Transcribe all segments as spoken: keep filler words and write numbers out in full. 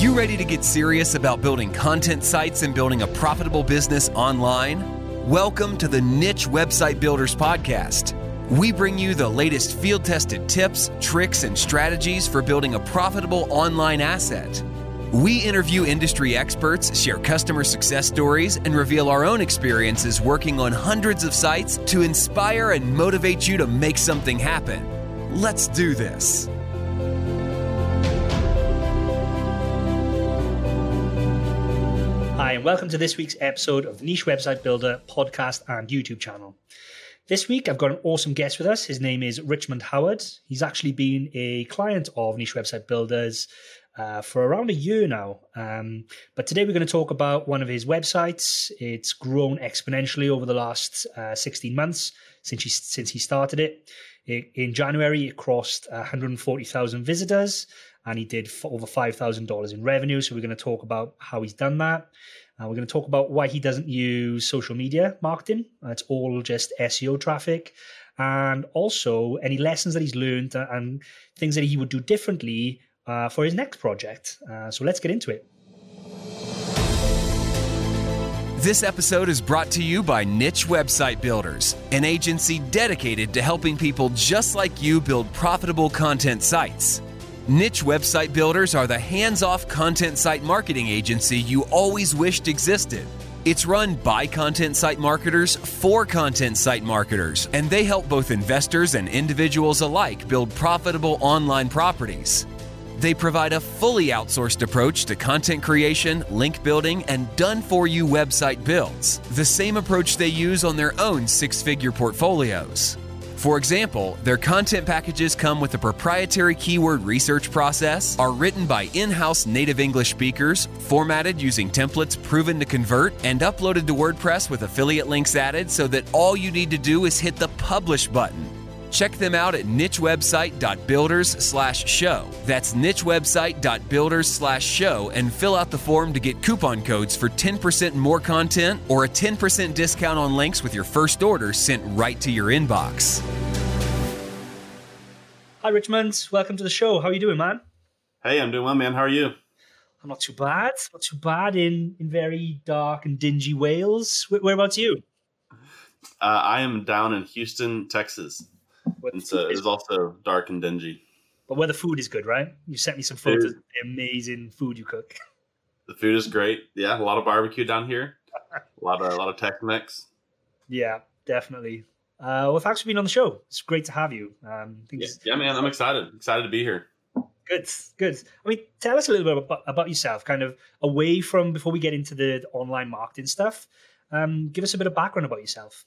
you ready to get serious about building content sites and building a profitable business online? Welcome to the Niche Website Builders Podcast. We bring you the latest field-tested tips, tricks, and strategies for building a profitable online asset. We interview industry experts, share customer success stories, and reveal our own experiences working on hundreds of sites to inspire and motivate you to make something happen. Let's do this. Hi, and welcome to this week's episode of Niche Website Builder podcast and YouTube channel. This week, I've got an awesome guest with us. His name is Richmond Howard. He's actually been a client of Niche Website Builders uh, for around a year now. Um, but today, we're going to talk about one of his websites. It's grown exponentially over the last uh, sixteen months since he, since he started it. it. In January, it crossed one hundred forty thousand visitors, and he did over five thousand dollars in revenue. So we're going to talk about how he's done that. Uh, we're going to talk about why he doesn't use social media marketing. Uh, it's all just S E O traffic. And also any lessons that he's learned and things that he would do differently uh, for his next project. Uh, so let's get into it. This episode is brought to you by Niche Website Builders, an agency dedicated to helping people just like you build profitable content sites. Niche Website Builders are the hands-off content site marketing agency you always wished existed. It's run by content site marketers for content site marketers, and they help both investors and individuals alike build profitable online properties. They provide a fully outsourced approach to content creation, link building, and done-for-you website builds, the same approach they use on their own six-figure portfolios. For example, their content packages come with a proprietary keyword research process, are written by in-house native English speakers, formatted using templates proven to convert, and uploaded to WordPress with affiliate links added so that all you need to do is hit the publish button. Check them out at nichewebsite.builders slash show. That's nichewebsite.builders slash show and fill out the form to get coupon codes for ten percent more content or a ten percent discount on links with your first order sent right to your inbox. Hi, Richmond. Welcome to the show. How are you doing, man? Hey, I'm doing well, man. How are you? I'm not too bad. Not too bad in, in very dark and dingy Wales. Where, whereabouts are you? Uh, I am down in Houston, Texas. It's, uh, it's also dark and dingy. But where the food is good, right? You sent me some photos of the amazing food you cook. The food is great. Yeah, a lot of barbecue down here. A lot of a lot of Tex-Mex. Yeah, definitely. Uh, well, thanks for being on the show. It's great to have you. Um, I think yeah, yeah, man, I'm excited. Excited to be here. Good, good. I mean, tell us a little bit about, about yourself, kind of away from before we get into the, the online marketing stuff. Um, give us a bit of background about yourself.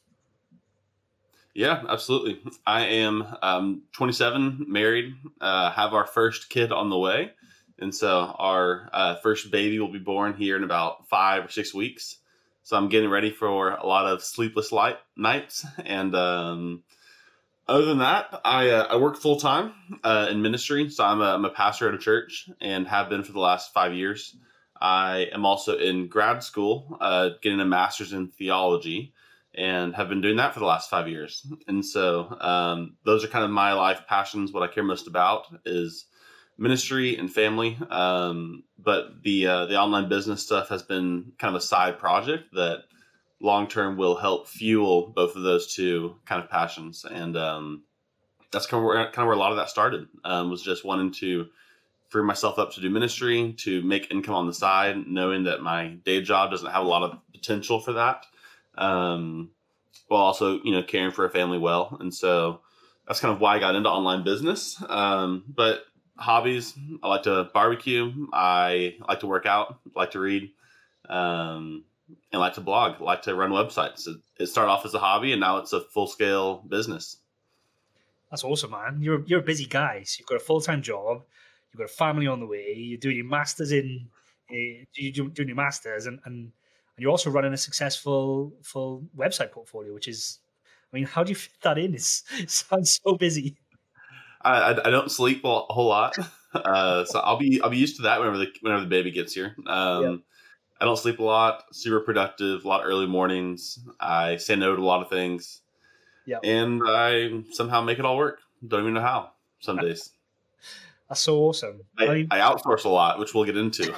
Yeah, absolutely. I am um, twenty-seven, married, uh, have our first kid on the way. And so our uh, first baby will be born here in about five or six weeks. So I'm getting ready for a lot of sleepless light nights. And um, other than that, I, uh, I work full time uh, in ministry. So I'm a, I'm a pastor at a church and have been for the last five years. I am also in grad school, uh, getting a master's in theology, and have been doing that for the last five years. And so um, those are kind of my life passions. What I care most about is ministry and family. Um, but the uh, the online business stuff has been kind of a side project that long-term will help fuel both of those two kind of passions. And um, that's kind of, where, kind of where a lot of that started, um, was just wanting to free myself up to do ministry, to make income on the side, knowing that my day job doesn't have a lot of potential for that. Um, while also, you know, caring for a family well. And so that's kind of why I got into online business. Um, but hobbies, I like to barbecue. I like to work out, like to read, um, and like to blog, like to run websites. It, it started off as a hobby and now it's a full scale business. That's awesome, man. You're, you're a busy guy. So you've got a full-time job, you've got a family on the way, you're doing your masters in, uh, you're doing your masters and, and, And you're also running a successful full website portfolio, which is, I mean, how do you fit that in? It's, it sounds so busy. I, I, I don't sleep a whole lot, uh, so I'll be I'll be used to that whenever the whenever the baby gets here. Um, yeah. I don't sleep a lot. Super productive. A lot of early mornings. I say no to a lot of things. Yeah, and I somehow make it all work. Don't even know how. Some days. That's so awesome. I, I, mean, I outsource a lot, which we'll get into.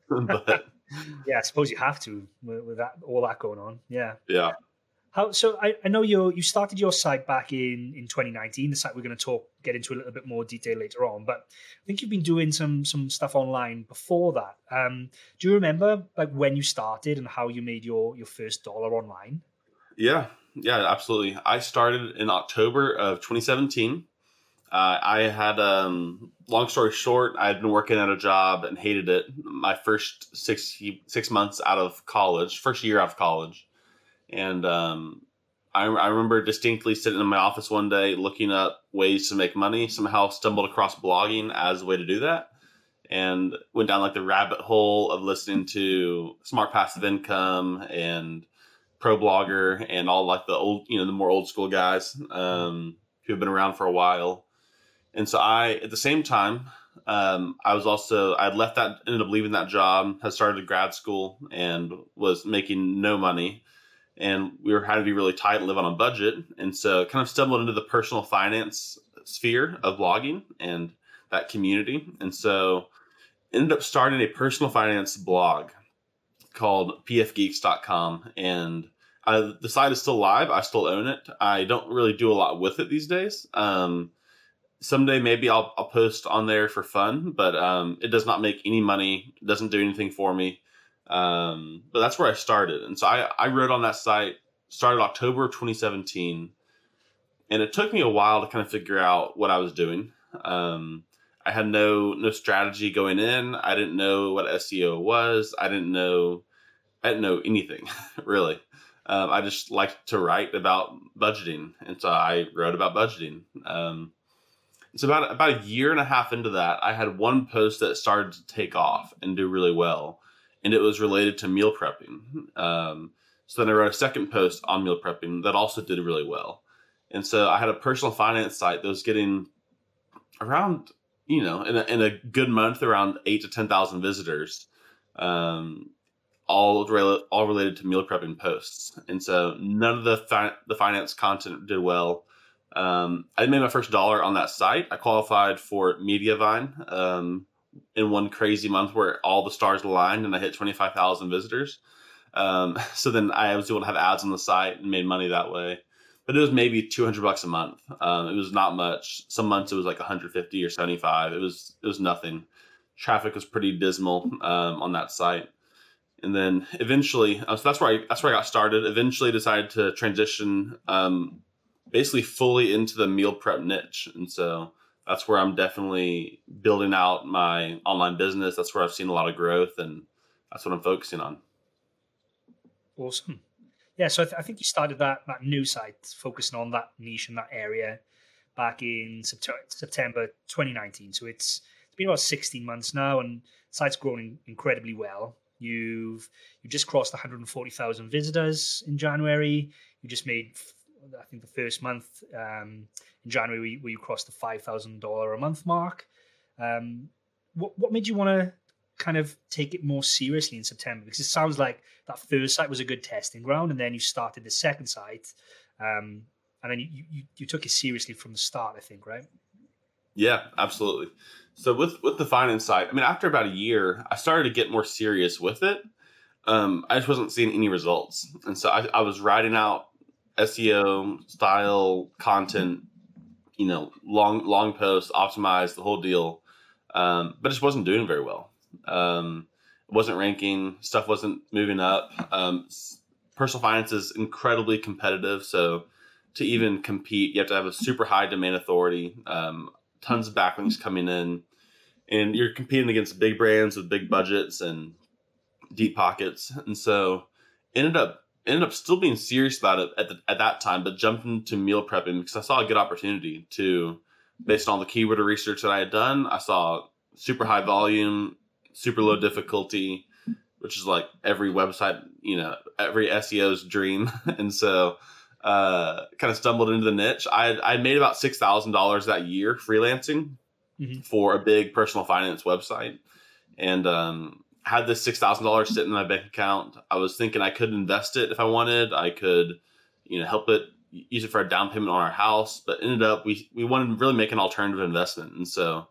but yeah, I suppose you have to with, with that all that going on. Yeah. Yeah. How so? I, I know you you started your site back in, in twenty nineteen. The site we're going to talk get into a little bit more detail later on. But I think you've been doing some some stuff online before that. Um, do you remember like when you started and how you made your your first dollar online? Yeah, yeah, absolutely. I started in October of twenty seventeen. Uh, I had, um, long story short, I had been working at a job and hated it. My first six six months out of college, first year out of college. And um, I, I remember distinctly sitting in my office one day looking up ways to make money. Somehow stumbled across blogging as a way to do that, and went down like the rabbit hole of listening to Smart Passive Income and Pro Blogger and all like the old, you know, the more old school guys um, who have been around for a while. And so I, at the same time, um, I was also, I had left that, ended up leaving that job, had started grad school and was making no money. And we were having to be really tight and live on a budget. And so kind of stumbled into the personal finance sphere of blogging and that community. And so ended up starting a personal finance blog called p f geeks dot com. And I, the site is still live. I still own it. I don't really do a lot with it these days. Um, someday maybe I'll, I'll post on there for fun, but um, it does not make any money. It doesn't do anything for me. Um, but that's where I started. And so I, I wrote on that site, started October of twenty seventeen. And it took me a while to kind of figure out what I was doing. Um, I had no, no strategy going in. I didn't know what S E O was. I didn't know, I didn't know anything really. Um, I just liked to write about budgeting. And so I wrote about budgeting. Um, so about, about a year and a half into that, I had one post that started to take off and do really well. And it was related to meal prepping. Um, so then I wrote a second post on meal prepping that also did really well. And so I had a personal finance site that was getting around, you know, in a, in a good month, around eight to ten thousand visitors, um, all rel- all related to meal prepping posts. And so none of the fi- the finance content did well. Um, I made my first dollar on that site. I qualified for Mediavine um, in one crazy month where all the stars aligned, and I hit twenty-five thousand visitors. Um, so then I was able to have ads on the site and made money that way. But it was maybe two hundred bucks a month. Um, it was not much. Some months it was like one hundred fifty or seventy-five. It was, it was nothing. Traffic was pretty dismal, um, on that site. And then eventually, uh, so that's where I, that's where I got started. Eventually decided to transition, um, basically fully into the meal prep niche. And so that's where I'm definitely building out my online business. That's where I've seen a lot of growth, and that's what I'm focusing on. Awesome. Yeah, so I, th- I think you started that that new site focusing on that niche in that area back in Sept- September twenty nineteen. So it's it's been about sixteen months now, and the site's growing incredibly well. You've you just crossed one hundred forty thousand visitors in January. You just made, I think, the first month um, in January where you crossed the five thousand dollars a month mark. Um, what what made you want to kind of take it more seriously in September? Because it sounds like that first site was a good testing ground, and then you started the second site, um, and then you, you you took it seriously from the start, I think, right? Yeah, absolutely. So with with the finance site, I mean, after about a year, I started to get more serious with it. Um, I just wasn't seeing any results, and so I, I was writing out S E O style content, you know, long long posts, optimized the whole deal, um, but it just wasn't doing very well. Um, it wasn't ranking, stuff wasn't moving up. Um, personal finance is incredibly competitive. So to even compete, you have to have a super high domain authority, um, tons of backlinks coming in, and you're competing against big brands with big budgets and deep pockets. And so ended up, ended up still being serious about it at, the, at that time, but jumped into meal prepping because I saw a good opportunity to, based on the keyword research that I had done, I saw super high volume, super low difficulty, which is like every website, you know, every S E O's dream. And so uh, kind of stumbled into the niche. I had, I made about six thousand dollars that year freelancing mm-hmm. for a big personal finance website. And um, had this six thousand dollars sitting in my bank account. I was thinking I could invest it if I wanted. I could, you know, help it, use it for a down payment on our house. But ended up, we, we wanted to really make an alternative investment. And so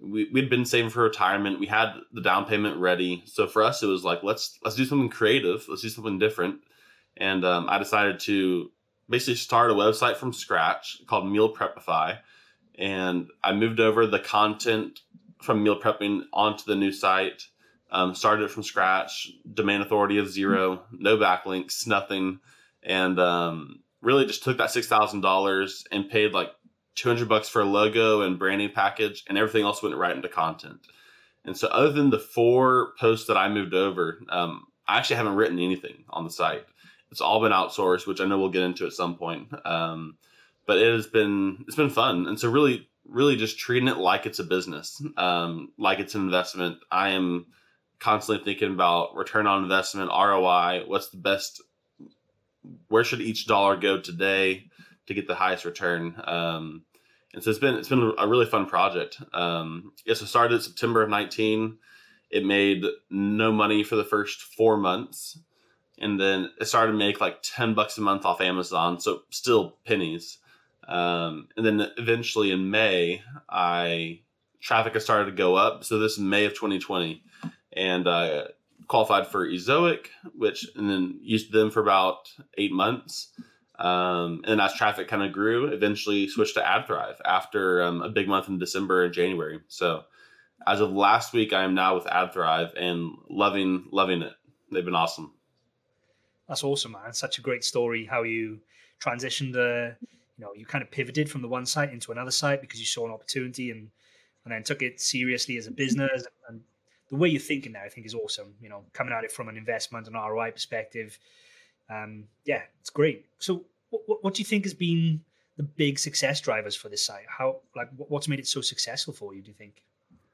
we, we'd been saving for retirement. We had the down payment ready. So for us, it was like, let's, let's do something creative. Let's do something different. And um, I decided to basically start a website from scratch called Meal Prepify. And I moved over the content from meal prepping onto the new site, um, started it from scratch, domain authority of zero, no backlinks, nothing. And um, really just took that six thousand dollars and paid like two hundred bucks for a logo and branding package, and everything else went right into content. And so other than the four posts that I moved over, um, I actually haven't written anything on the site. It's all been outsourced, which I know we'll get into at some point. Um, but it has been, it's been fun. And so really, really just treating it like it's a business, um, like it's an investment. I am constantly thinking about return on investment, R O I, what's the best, where should each dollar go today to get the highest return. Um, and so it's been, it's been a really fun project. Um, yeah, so started in September of nineteen. It made no money for the first four months. And then it started to make like ten bucks a month off Amazon. So still pennies. Um, and then eventually in May, I traffic has started to go up. So this is May of twenty twenty, and I qualified for Ezoic, which, and then used them for about eight months. Um, and then as traffic kind of grew, eventually switched to AdThrive after um, a big month in December and January. So as of last week, I am now with AdThrive and loving, loving it. They've been awesome. That's awesome, man. Such a great story how you transitioned, uh, you know, you kind of pivoted from the one site into another site because you saw an opportunity and, and then took it seriously as a business. And the way you're thinking now, I think, is awesome. You know, coming at it from an investment and R O I perspective. Um, yeah, it's great. So what, what do you think has been the big success drivers for this site? How, like, what's made it so successful for you, do you think?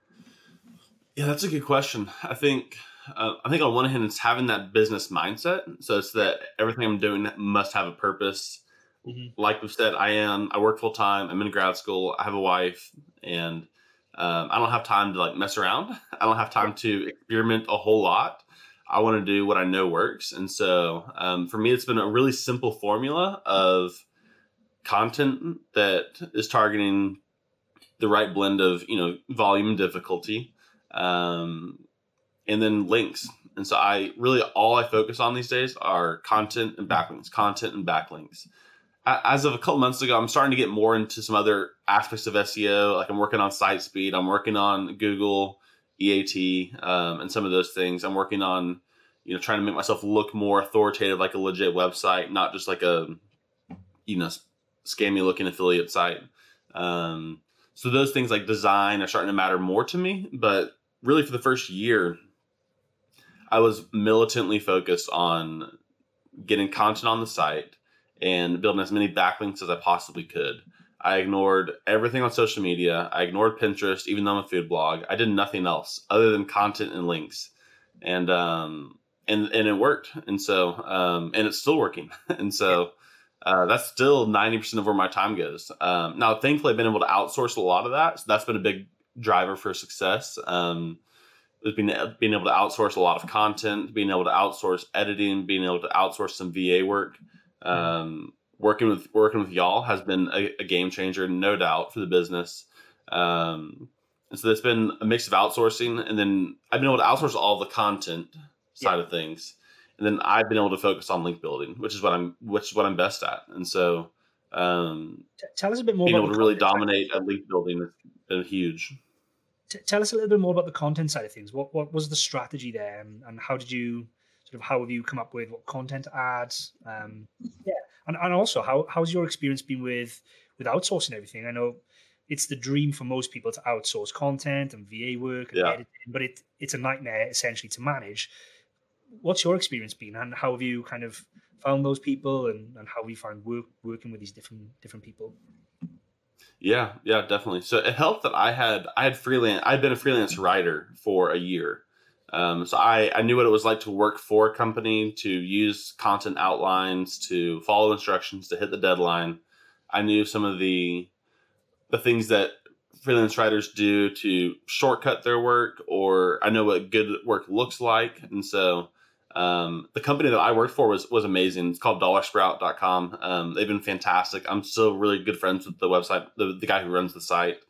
Yeah, that's a good question. I think, uh, I think on one hand, it's having that business mindset. So it's that everything I'm doing must have a purpose. Mm-hmm. Like we've said, I am, I work full time. I'm in grad school. I have a wife, and um, I don't have time to like mess around. I don't have time to experiment a whole lot. I want to do what I know works. And so um, for me, it's been a really simple formula of content that is targeting the right blend of, you know, volume and difficulty, um, and then links. And so I really, all I focus on these days are content and backlinks, content and backlinks. As of a couple months ago, I'm starting to get more into some other aspects of S E O. Like I'm working on site speed. I'm working on Google E A T, um, and some of those things. I'm working on, you know, trying to make myself look more authoritative, like a legit website, not just like a, you know, scammy looking affiliate site. Um, so those things like design are starting to matter more to me. But really for the first year, I was militantly focused on getting content on the site and building as many backlinks as I possibly could. I ignored everything on social media. I ignored Pinterest, even though I'm a food blog. I did nothing else other than content and links. And, um, and, and it worked. And so, um, and it's still working. And so, uh, that's still ninety percent of where my time goes. Um, now, thankfully I've been able to outsource a lot of that. So that's been a big driver for success. Um, being, being able to outsource a lot of content, being able to outsource editing, being able to outsource some V A work. Um, working with, working with y'all has been a, a game changer, no doubt, for the business. Um, and so it's been a mix of outsourcing, and then I've been able to outsource all the content side yeah. of things. And then I've been able to focus on link building, which is what I'm, which is what I'm best at. And so, um, T- tell us a bit more being about able to really dominate at link building has been huge. T- tell us a little bit more about the content side of things. What, what was the strategy there, and, and how did you sort of, how have you come up with what content to add? Um, yeah. And, and also, how how's your experience been with, with outsourcing everything? I know it's the dream for most people to outsource content and V A work and yeah. editing, but it, it's a nightmare essentially to manage. What's your experience been, and how have you kind of found those people, and, and how have you found work, working with these different different people? Yeah, yeah, definitely. So it helped that I had I had freelance. I'd been a freelance writer for a year. Um, so I, I knew what it was like to work for a company, to use content outlines, to follow instructions, to hit the deadline. I knew some of the the things that freelance writers do to shortcut their work, or I know what good work looks like. And so um, the company that I worked for was was amazing. It's called dollar sprout dot com. Um, they've been fantastic. I'm still really good friends with the website, the, the guy who runs the site.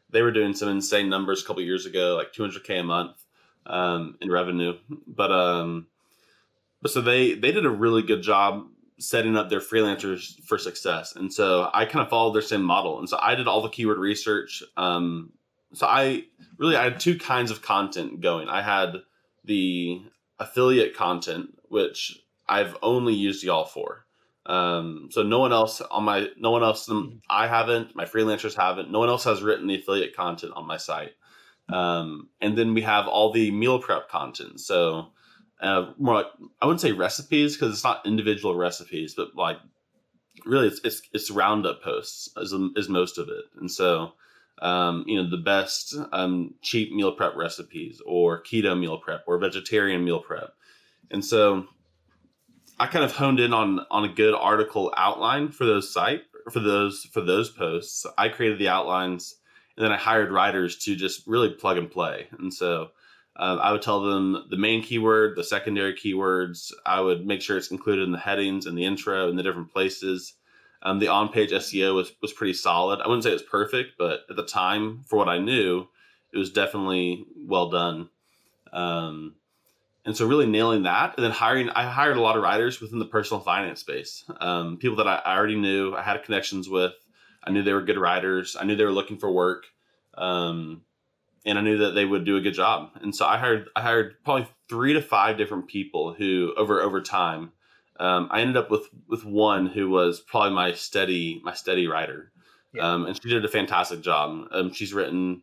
they were doing some insane numbers a couple years ago, like two hundred K a month um, in revenue. But um, but so they they did a really good job setting up their freelancers for success. And so I kind of followed their same model. And so I did all the keyword research. Um, so I really, I had two kinds of content going. I had the affiliate content, which I've only used y'all for. Um, so no one else on my, no one else, I haven't, my freelancers haven't, no one else has written the affiliate content on my site. Um, and then we have all the meal prep content. So Uh, more like, I wouldn't say recipes because it's not individual recipes, but like really it's it's, it's roundup posts is, is most of it. And so, um, you know, the best um, cheap meal prep recipes or keto meal prep or vegetarian meal prep. And so I kind of honed in on on a good article outline for those site for those for those posts. I created the outlines and then I hired writers to just really plug and play. And so Um, I would tell them the main keyword, the secondary keywords. I would make sure it's included in the headings and the intro and the different places. Um, the on-page S E O was, was pretty solid. I wouldn't say it was perfect, but at the time, for what I knew, it was definitely well done. Um, and so really nailing that. And then hiring, I hired a lot of writers within the personal finance space. Um, people that I, I already knew, I had connections with. I knew they were good writers. I knew they were looking for work. Um, And I knew that they would do a good job. And so I hired I hired probably three to five different people who over over time. Um, I ended up with with one who was probably my steady my steady writer. Yeah. Um, and she did a fantastic job. Um, she's written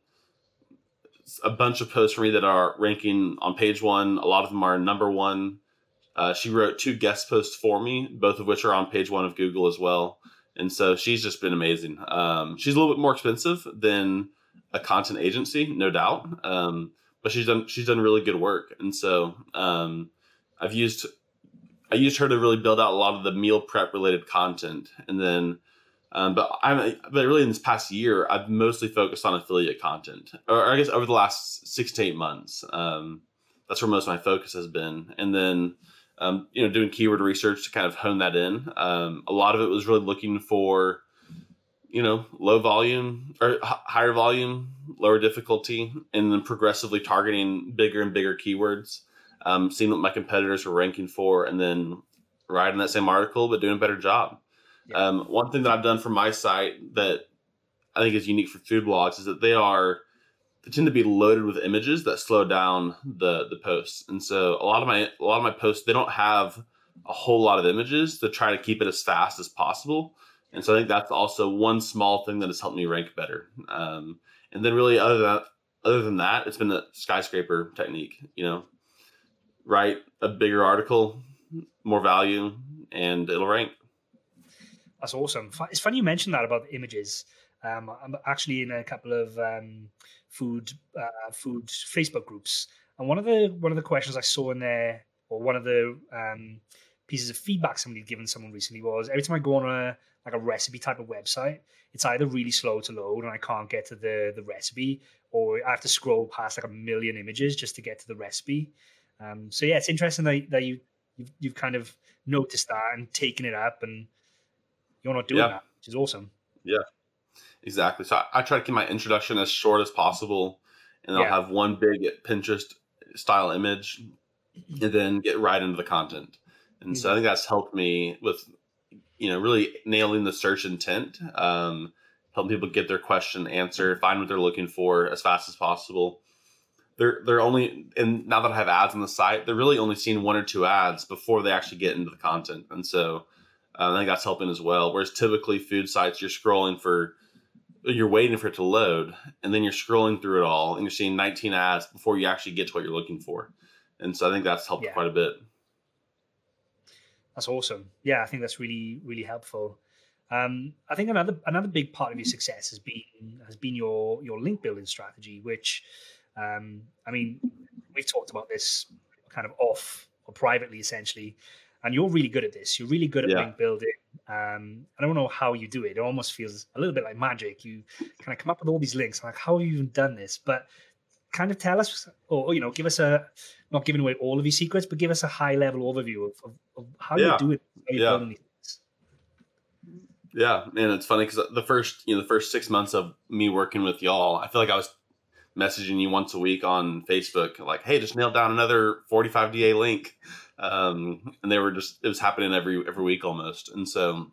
a bunch of posts for me that are ranking on page one. A lot of them are number one. Uh, she wrote two guest posts for me, both of which are on page one of Google as well. And so she's just been amazing. Um, she's a little bit more expensive than a content agency, no doubt. Um, but she's done, she's done really good work. And so, um, I've used, I used her to really build out a lot of the meal prep related content. And then, um, but I'm, but really in this past year, I've mostly focused on affiliate content, or I guess over the last six to eight months. Um, that's where most of my focus has been. And then, um, you know, doing keyword research to kind of hone that in. Um, a lot of it was really looking for, you know, low volume or h- higher volume, lower difficulty, and then progressively targeting bigger and bigger keywords, um, seeing what my competitors were ranking for, and then writing that same article, but doing a better job. Yeah. Um, one thing that I've done for my site that I think is unique for food blogs is that they are, they tend to be loaded with images that slow down the, the posts. And so a lot of my, a lot of my posts, they don't have a whole lot of images to try to keep it as fast as possible. And so I think that's also one small thing that has helped me rank better. Um, and then really other than that, other than that, it's been the skyscraper technique, you know, write a bigger article, more value, and it'll rank. That's awesome. It's funny you mentioned that about the images. Um, I'm actually in a couple of um, food uh, food Facebook groups, and one of the one of the questions I saw in there, or one of the um, pieces of feedback somebody had given someone recently was, every time I go on a like a recipe type of website, it's either really slow to load and I can't get to the the recipe, or I have to scroll past like a million images just to get to the recipe. Um, so yeah, it's interesting that, that you you've, you've kind of noticed that and taken it up, and you're not doing yeah. that, which is awesome. Yeah, exactly. So I, I try to keep my introduction as short as possible, and yeah. I'll have one big Pinterest style image, and then get right into the content. And mm-hmm. so I think that's helped me with, you know, really nailing the search intent, um, helping people get their question answered, find what they're looking for as fast as possible. They're they're only, and now that I have ads on the site, they're really only seeing one or two ads before they actually get into the content. And so uh, I think that's helping as well. Whereas typically food sites, you're scrolling for, you're waiting for it to load, and then you're scrolling through it all, and you're seeing nineteen ads before you actually get to what you're looking for. And so I think that's helped yeah. quite a bit. That's awesome. Yeah, I think that's really, really helpful. Um, I think another another big part of your success has been has been your your link building strategy, which um, I mean, we've talked about this kind of off or privately, essentially, and you're really good at this. You're really good at yeah. link building. Um, I don't know how you do it. It almost feels a little bit like magic. You kind of come up with all these links. I'm like, how have you even done this? But kind of tell us, or you know, give us a, not giving away all of your secrets, but give us a high level overview of, of, of how yeah. you do it. How you're yeah. building these things. Yeah, and it's funny because the first, you know, the first six months of me working with y'all, I feel like I was messaging you once a week on Facebook, like, "Hey, just nailed down another forty-five D A link," um, and they were just it was happening every every week almost. And so,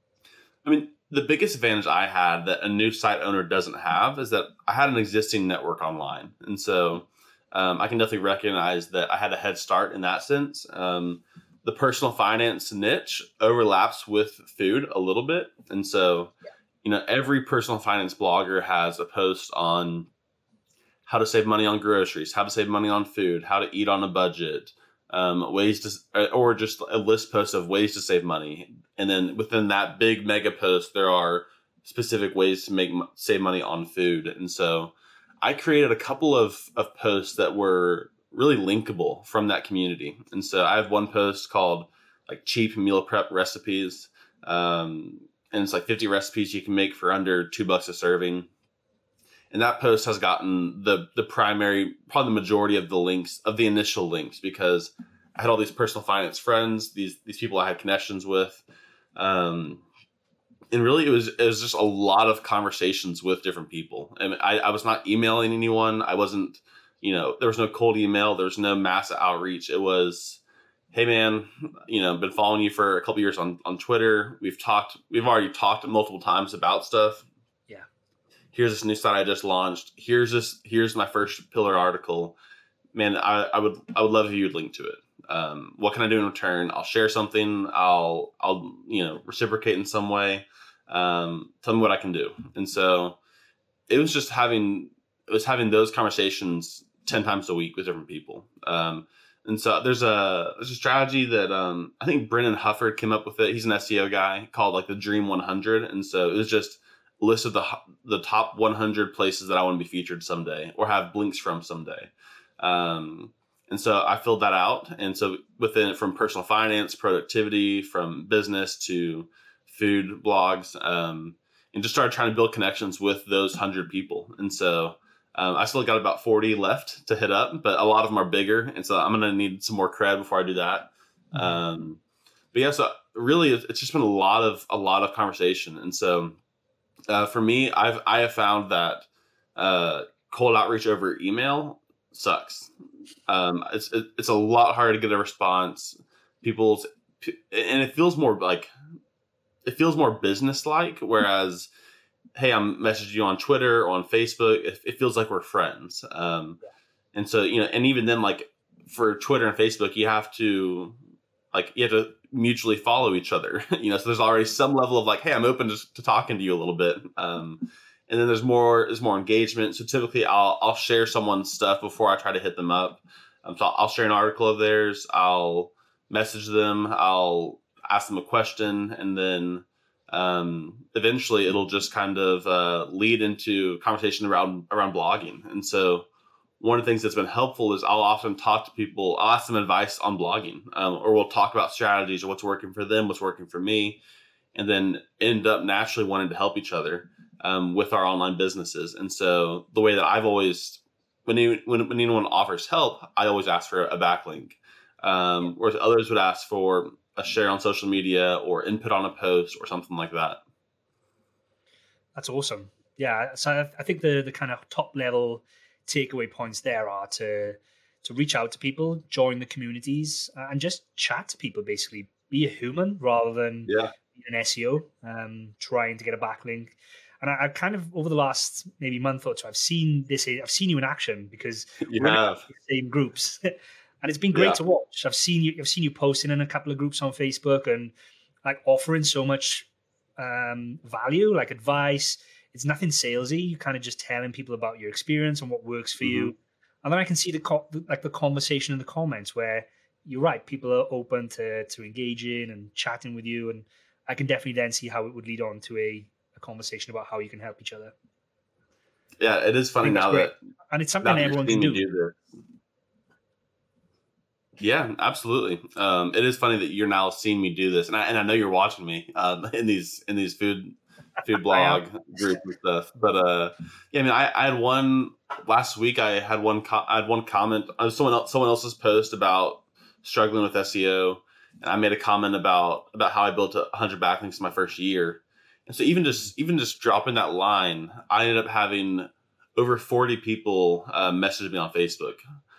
I mean, the biggest advantage I had that a new site owner doesn't have is that I had an existing network online, and so um, I can definitely recognize that I had a head start in that sense. Um, the personal finance niche overlaps with food a little bit. And so, you know, every personal finance blogger has a post on how to save money on groceries, how to save money on food, how to eat on a budget, um, ways to, or just a list post of ways to save money. And then within that big mega post, there are specific ways to make save money on food. And so I created a couple of, of posts that were really linkable from that community. And so I have one post called like cheap meal prep recipes. Um, and it's like fifty recipes you can make for under two bucks a serving. And that post has gotten the, the primary, probably the majority of the links of the initial links, because I had all these personal finance friends, these, these people I had connections with. Um, and really it was, it was just a lot of conversations with different people. And I, I was not emailing anyone. I wasn't, You know, there was no cold email. There was no mass outreach. It was, "Hey, man, you know, been following you for a couple years on, on Twitter. We've talked. We've already talked multiple times about stuff. Yeah. Here's this new site I just launched. Here's this. Here's my first pillar article. Man, I, I would I would love if you would link to it. Um, what can I do in return? I'll share something. I'll I'll you know reciprocate in some way. Um, tell me what I can do." And so it was just having it was having those conversations ten times a week with different people. Um, and so there's a, there's a strategy that, um, I think Brennan Hufford came up with it. He's an S E O guy, called like the Dream one hundred. And so it was just a list of the, the top one hundred places that I want to be featured someday or have links from someday. Um, and so I filled that out. And so within it, from personal finance, productivity, from business to food blogs, um, and just started trying to build connections with those hundred people. And so, Um, I still got about forty left to hit up, but a lot of them are bigger. And so I'm going to need some more cred before I do that. Mm-hmm. Um, but yeah, so really it's just been a lot of, a lot of conversation. And so uh, for me, I've, I have found that uh, cold outreach over email sucks. Um, it's, it's a lot harder to get a response. People's, and it feels more like, it feels more business-like, whereas hey, I'm messaging you on Twitter or on Facebook, it, it feels like we're friends. Um, yeah. And so, you know, and even then, like for Twitter and Facebook, you have to, like, you have to mutually follow each other, you know, so there's already some level of like, hey, I'm open to, to talking to you a little bit. Um, and then there's more, there's more engagement. So typically I'll, I'll share someone's stuff before I try to hit them up. Um, so I'll share an article of theirs. I'll message them. I'll ask them a question, and then Um, eventually it'll just kind of uh, lead into conversation around around blogging. And so one of the things that's been helpful is I'll often talk to people, I'll ask them advice on blogging, um, or we'll talk about strategies or what's working for them, what's working for me, and then end up naturally wanting to help each other um, with our online businesses. And so the way that I've always, when, you, when, when anyone offers help, I always ask for a backlink, um, whereas others would ask for a share on social media or input on a post or something like that. That's awesome. Yeah. So I think the, the kind of top level takeaway points there are to, to reach out to people, join the communities, uh, and just chat to people, basically be a human rather than yeah. an S E O, um, trying to get a backlink. And I, I've kind of over the last maybe month or two, I've seen this, I've seen you in action because you we're have. in the same groups. And it's been great yeah. to watch. I've seen you. I've seen you posting in a couple of groups on Facebook and like offering so much um, value, like advice. It's nothing salesy. You're kind of just telling people about your experience and what works for mm-hmm. you. And then I can see the co- like the conversation in the comments where you're right. People are open to to engaging and chatting with you, and I can definitely then see how it would lead on to a, a conversation about how you can help each other. Yeah, it is funny now that, and it's something everyone can do. do Yeah, absolutely. Um, it is funny that you're now seeing me do this, and I and I know you're watching me um, in these in these food food blog groups and stuff. But uh, yeah, I mean, I, I had one last week. I had one. Co- I had one comment on someone else, someone else's post about struggling with S E O, and I made a comment about about how I built a hundred backlinks in my first year. And so even just even just dropping that line, I ended up having over forty people uh, message me on Facebook,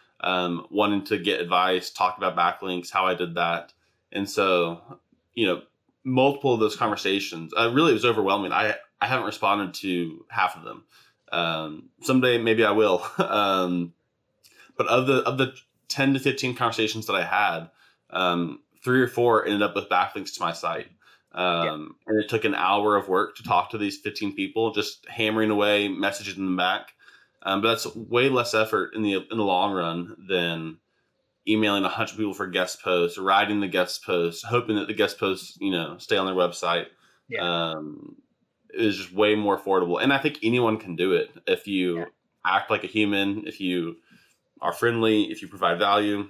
um, wanting to get advice, talk about backlinks, how I did that. And so, you know, multiple of those conversations, uh, really it was overwhelming. I, I haven't responded to half of them. Um, someday maybe I will. um, but of the of the ten to fifteen conversations that I had, um, three or four ended up with backlinks to my site. Um, yeah. And it took an hour of work to talk to these fifteen people, just hammering away, messaging them back. Um, but that's way less effort in the in the long run than emailing a hundred people for guest posts, writing the guest posts, hoping that the guest posts, you know, stay on their website. Yeah. Um, it is just way more affordable. And I think anyone can do it if you yeah. act like a human, if you are friendly, if you provide value.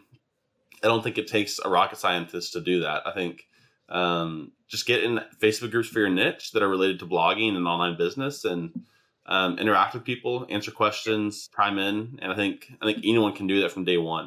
I don't think it takes a rocket scientist to do that. I think um, just get in Facebook groups for your niche that are related to blogging and online business, and um, interact with people, answer questions, chime in. And I think I think anyone can do that from day one.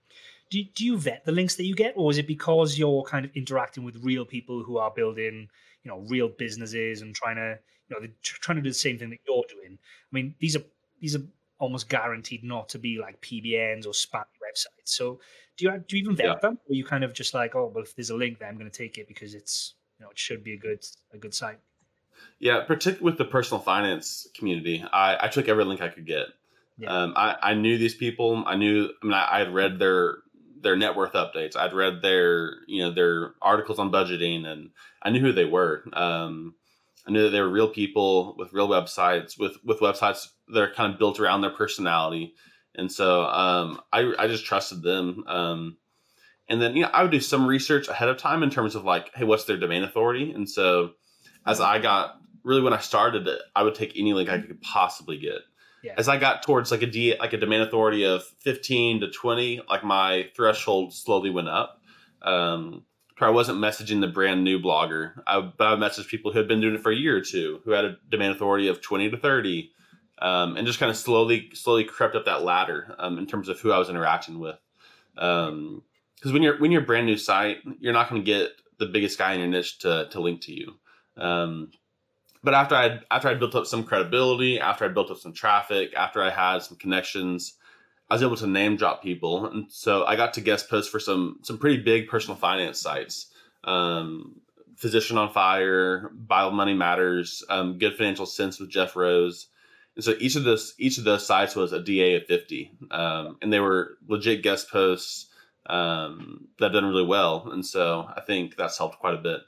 Do, do you vet the links that you get, or is it because you're kind of interacting with real people who are building, you know, real businesses and trying to, you know, they're trying to do the same thing that you're doing? I mean, these are these are almost guaranteed not to be like P B Ns or spammy websites. So do you do you even vet yeah. them, or are you kind of just like, oh, well, if there's a link there, I'm going to take it because it's, you know, it should be a good a good site? Yeah, particularly with the personal finance community, I, I took every link I could get. Yeah. Um, I, I knew these people. I knew. I mean, I, I had read their their net worth updates. I'd read their, you know, their articles on budgeting, and I knew who they were. Um, I knew that they were real people with real websites, with, with websites that are kind of built around their personality. And so um, I, I just trusted them. Um, and then, you know, I would do some research ahead of time in terms of like, hey, what's their domain authority? And so as I got, really when I started it, I would take any link I could possibly get. Yeah. As I got towards like a D, like a domain authority of fifteen to twenty, like my threshold slowly went up. Um, I wasn't messaging the brand new blogger. I, but I messaged people who had been doing it for a year or two, who had a domain authority of twenty to thirty, um, and just kind of slowly, slowly crept up that ladder um, in terms of who I was interacting with. Because um, when you're when you're a brand new site, you're not going to get the biggest guy in your niche to to link to you. Um, But after I after I built up some credibility, after I built up some traffic, after I had some connections, I was able to name drop people. And so I got to guest post for some some pretty big personal finance sites. Um, Physician on Fire, Bible Money Matters, um, Good Financial Sense with Jeff Rose. And so each of those each of those sites was a D A of fifty. Um, and they were legit guest posts um, that done really well. And so I think that's helped quite a bit.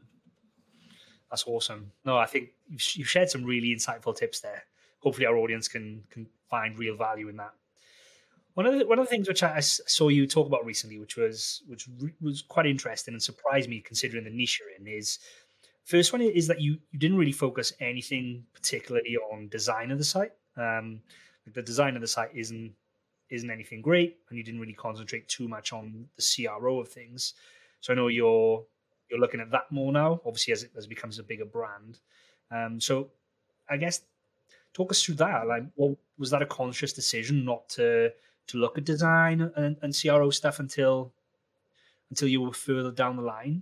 That's awesome. No, I think you've shared some really insightful tips there. Hopefully our audience can can find real value in that. One of the, one of the things which I saw you talk about recently, which was which was quite interesting and surprised me considering the niche you're in, is first one is that you, you didn't really focus anything particularly on design of the site. Um, the design of the site isn't isn't anything great, and you didn't really concentrate too much on the C R O of things. So I know you're You're looking at that more now, obviously, as it, as it becomes a bigger brand. Um, so I guess talk us through that. Like, well, was that a conscious decision not to to look at design and, and C R O stuff until until you were further down the line?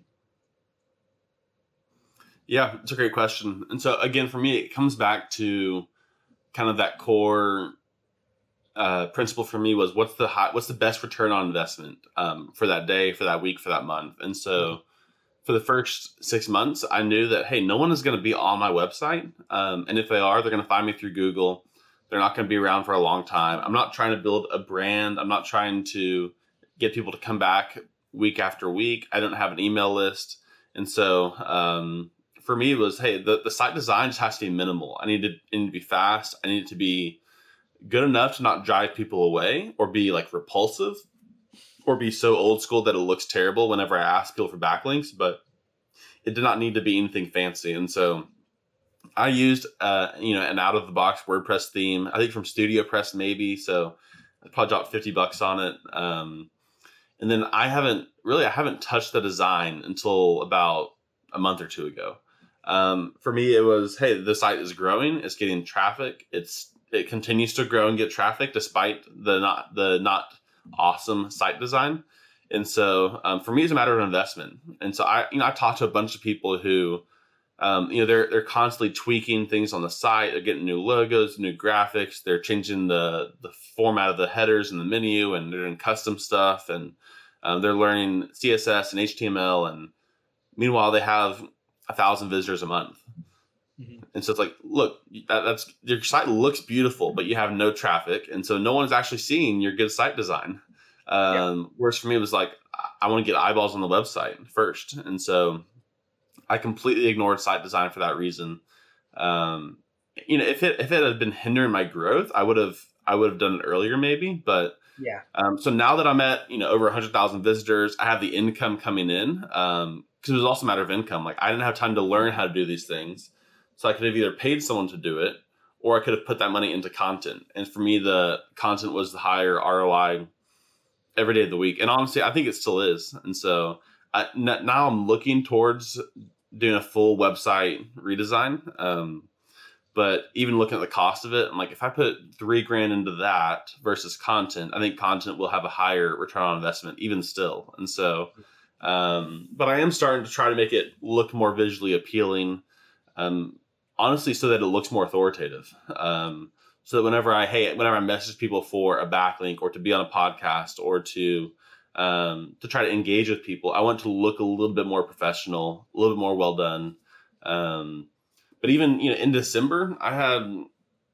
Yeah, it's a great question. And so again, for me, it comes back to kind of that core uh, principle for me was what's the high, what's the best return on investment um, for that day, for that week, for that month. And so mm-hmm. for the first six months, I knew that, hey, no one is going to be on my website. Um, and if they are, they're going to find me through Google. They're not going to be around for a long time. I'm not trying to build a brand. I'm not trying to get people to come back week after week. I don't have an email list. And so um, for me, it was, hey, the, the site design just has to be minimal. I need to, it need to be fast. I need it to be good enough to not drive people away or be like repulsive, or be so old school that it looks terrible whenever I ask people for backlinks, but it did not need to be anything fancy. And so I used, uh, you know, an out of the box WordPress theme, I think from StudioPress maybe. So I probably dropped fifty bucks on it. Um, and then I haven't really, I haven't touched the design until about a month or two ago. Um, for me, it was, hey, the site is growing. It's getting traffic. It's, it continues to grow and get traffic despite the not, the not, awesome site design. And so um, for me, it's a matter of investment. And so I, you know, I talked to a bunch of people who Um, you know, they're they're constantly tweaking things on the site. They're getting new logos, new graphics. They're changing the the format of the headers and the menu, and they're doing custom stuff. And um, they're learning C S S and H T M L. And meanwhile, they have a thousand visitors a month. Mm-hmm. And so it's like, look, that, that's your site looks beautiful, but you have no traffic, and so no one's actually seeing your good site design. Um, yeah. Whereas for me, it was like, I want to get eyeballs on the website first, and so I completely ignored site design for that reason. Um, you know, if it if it had been hindering my growth, I would have I would have done it earlier, maybe. But yeah. Um, so now that I'm at you know over a hundred thousand visitors, I have the income coming in. Um, because it was also a matter of income. Like I didn't have time to learn how to do these things, so I could have either paid someone to do it, or I could have put that money into content. And for me, the content was the higher R O I every day of the week. And honestly, I think it still is. And so I, now I'm looking towards doing a full website redesign. Um, but even looking at the cost of it, I'm like, if I put three grand into that versus content, I think content will have a higher return on investment, even still. And so, um, but I am starting to try to make it look more visually appealing. Um, honestly, so that it looks more authoritative. Um, so that whenever I, hey, whenever I message people for a backlink or to be on a podcast or to, um, to try to engage with people, I want to look a little bit more professional, a little bit more well done. Um, but even, you know, in December, I had one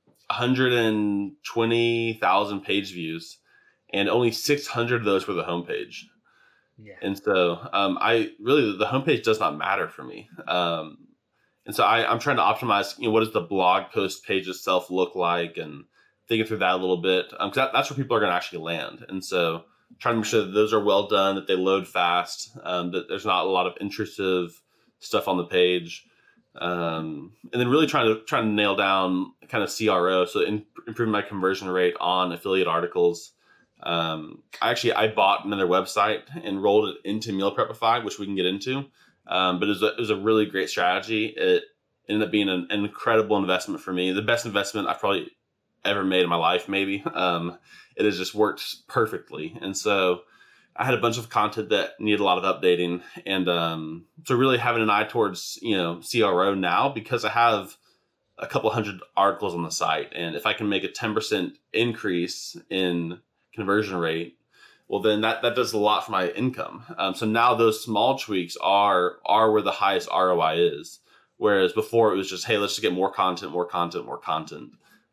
hundred twenty thousand page views, and only six hundred of those were the homepage. Yeah. And so, um, I really, the homepage does not matter for me. Um, And so I, I'm trying to optimize, you know, what does the blog post page itself look like, and thinking through that a little bit. Um, cause that, that's where people are going to actually land. And so trying to make sure that those are well done, that they load fast, um, that there's not a lot of intrusive stuff on the page. Um, and then really trying to, trying to nail down kind of C R O. So in, improving my conversion rate on affiliate articles. Um, I actually, I bought another website and rolled it into Meal Prepify, which we can get into. Um, but it was, a, it was a really great strategy. It ended up being an, an incredible investment for me. The best investment I've probably ever made in my life, maybe. Um, it has just worked perfectly. And so I had a bunch of content that needed a lot of updating. And um, so really having an eye towards, you know, C R O now, because I have a couple hundred articles on the site. And if I can make a ten percent increase in conversion rate, well, then that, that does a lot for my income. Um, so now those small tweaks are are where the highest R O I is. Whereas before it was just, hey, let's just get more content, more content, more content.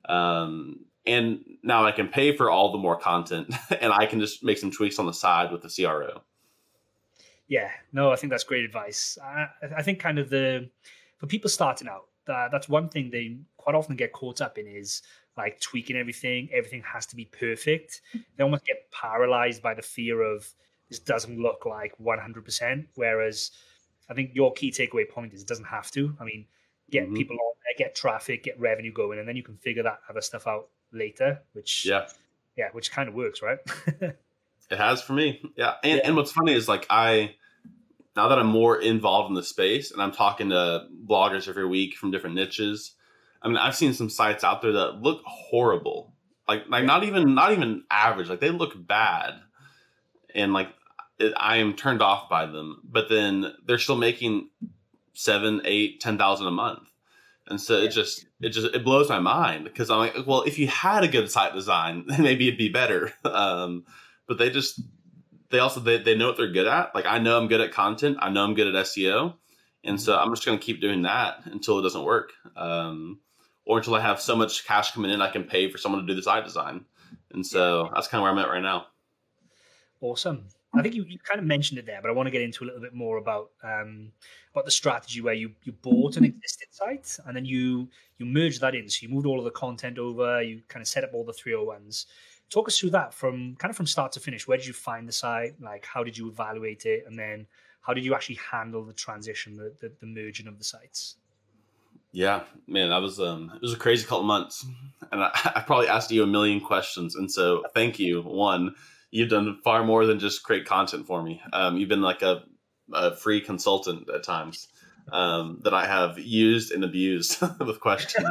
Um, and now I can pay for all the more content, and I can just make some tweaks on the side with the C R O. Yeah, no, I think that's great advice. I, I think kind of the, for people starting out, uh, that's one thing they quite often get caught up in is like tweaking everything. Everything has to be perfect. They almost get paralyzed by the fear of this doesn't look like one hundred percent. Whereas I think your key takeaway point is it doesn't have to. I mean, get mm-hmm. people on there, get traffic, get revenue going, and then you can figure that other stuff out later, which, yeah, yeah, which kind of works, right? It has for me. Yeah. And, yeah. and what's funny is like, I, now that I'm more involved in the space and I'm talking to bloggers every week from different niches, I mean, I've seen some sites out there that look horrible, like like not even not even average, like they look bad, and like it, I am turned off by them. But then they're still making seven, eight, ten thousand a month, and so it just it just it blows my mind because I'm like, well, if you had a good site design, then maybe it'd be better. Um, but they just they also they they know what they're good at. Like I know I'm good at content, I know I'm good at S E O, and so I'm just going to keep doing that until it doesn't work. Um, Or until I have so much cash coming in, I can pay for someone to do the site design. And so that's kind of where I'm at right now. Awesome. I think you, you kind of mentioned it there, but I want to get into a little bit more about um, about the strategy where you, you bought an existing site and then you you merged that in. So you moved all of the content over, you kind of set up all the three oh ones. Talk us through that from kind of from start to finish. Where did you find the site? Like, how did you evaluate it? And then how did you actually handle the transition, the, the, the merging of the sites? Yeah, man, that was um, it was a crazy couple months, and I, I probably asked you a million questions. And so, thank you. One, you've done far more than just create content for me. Um, you've been like a, a free consultant at times um, that I have used and abused with questions.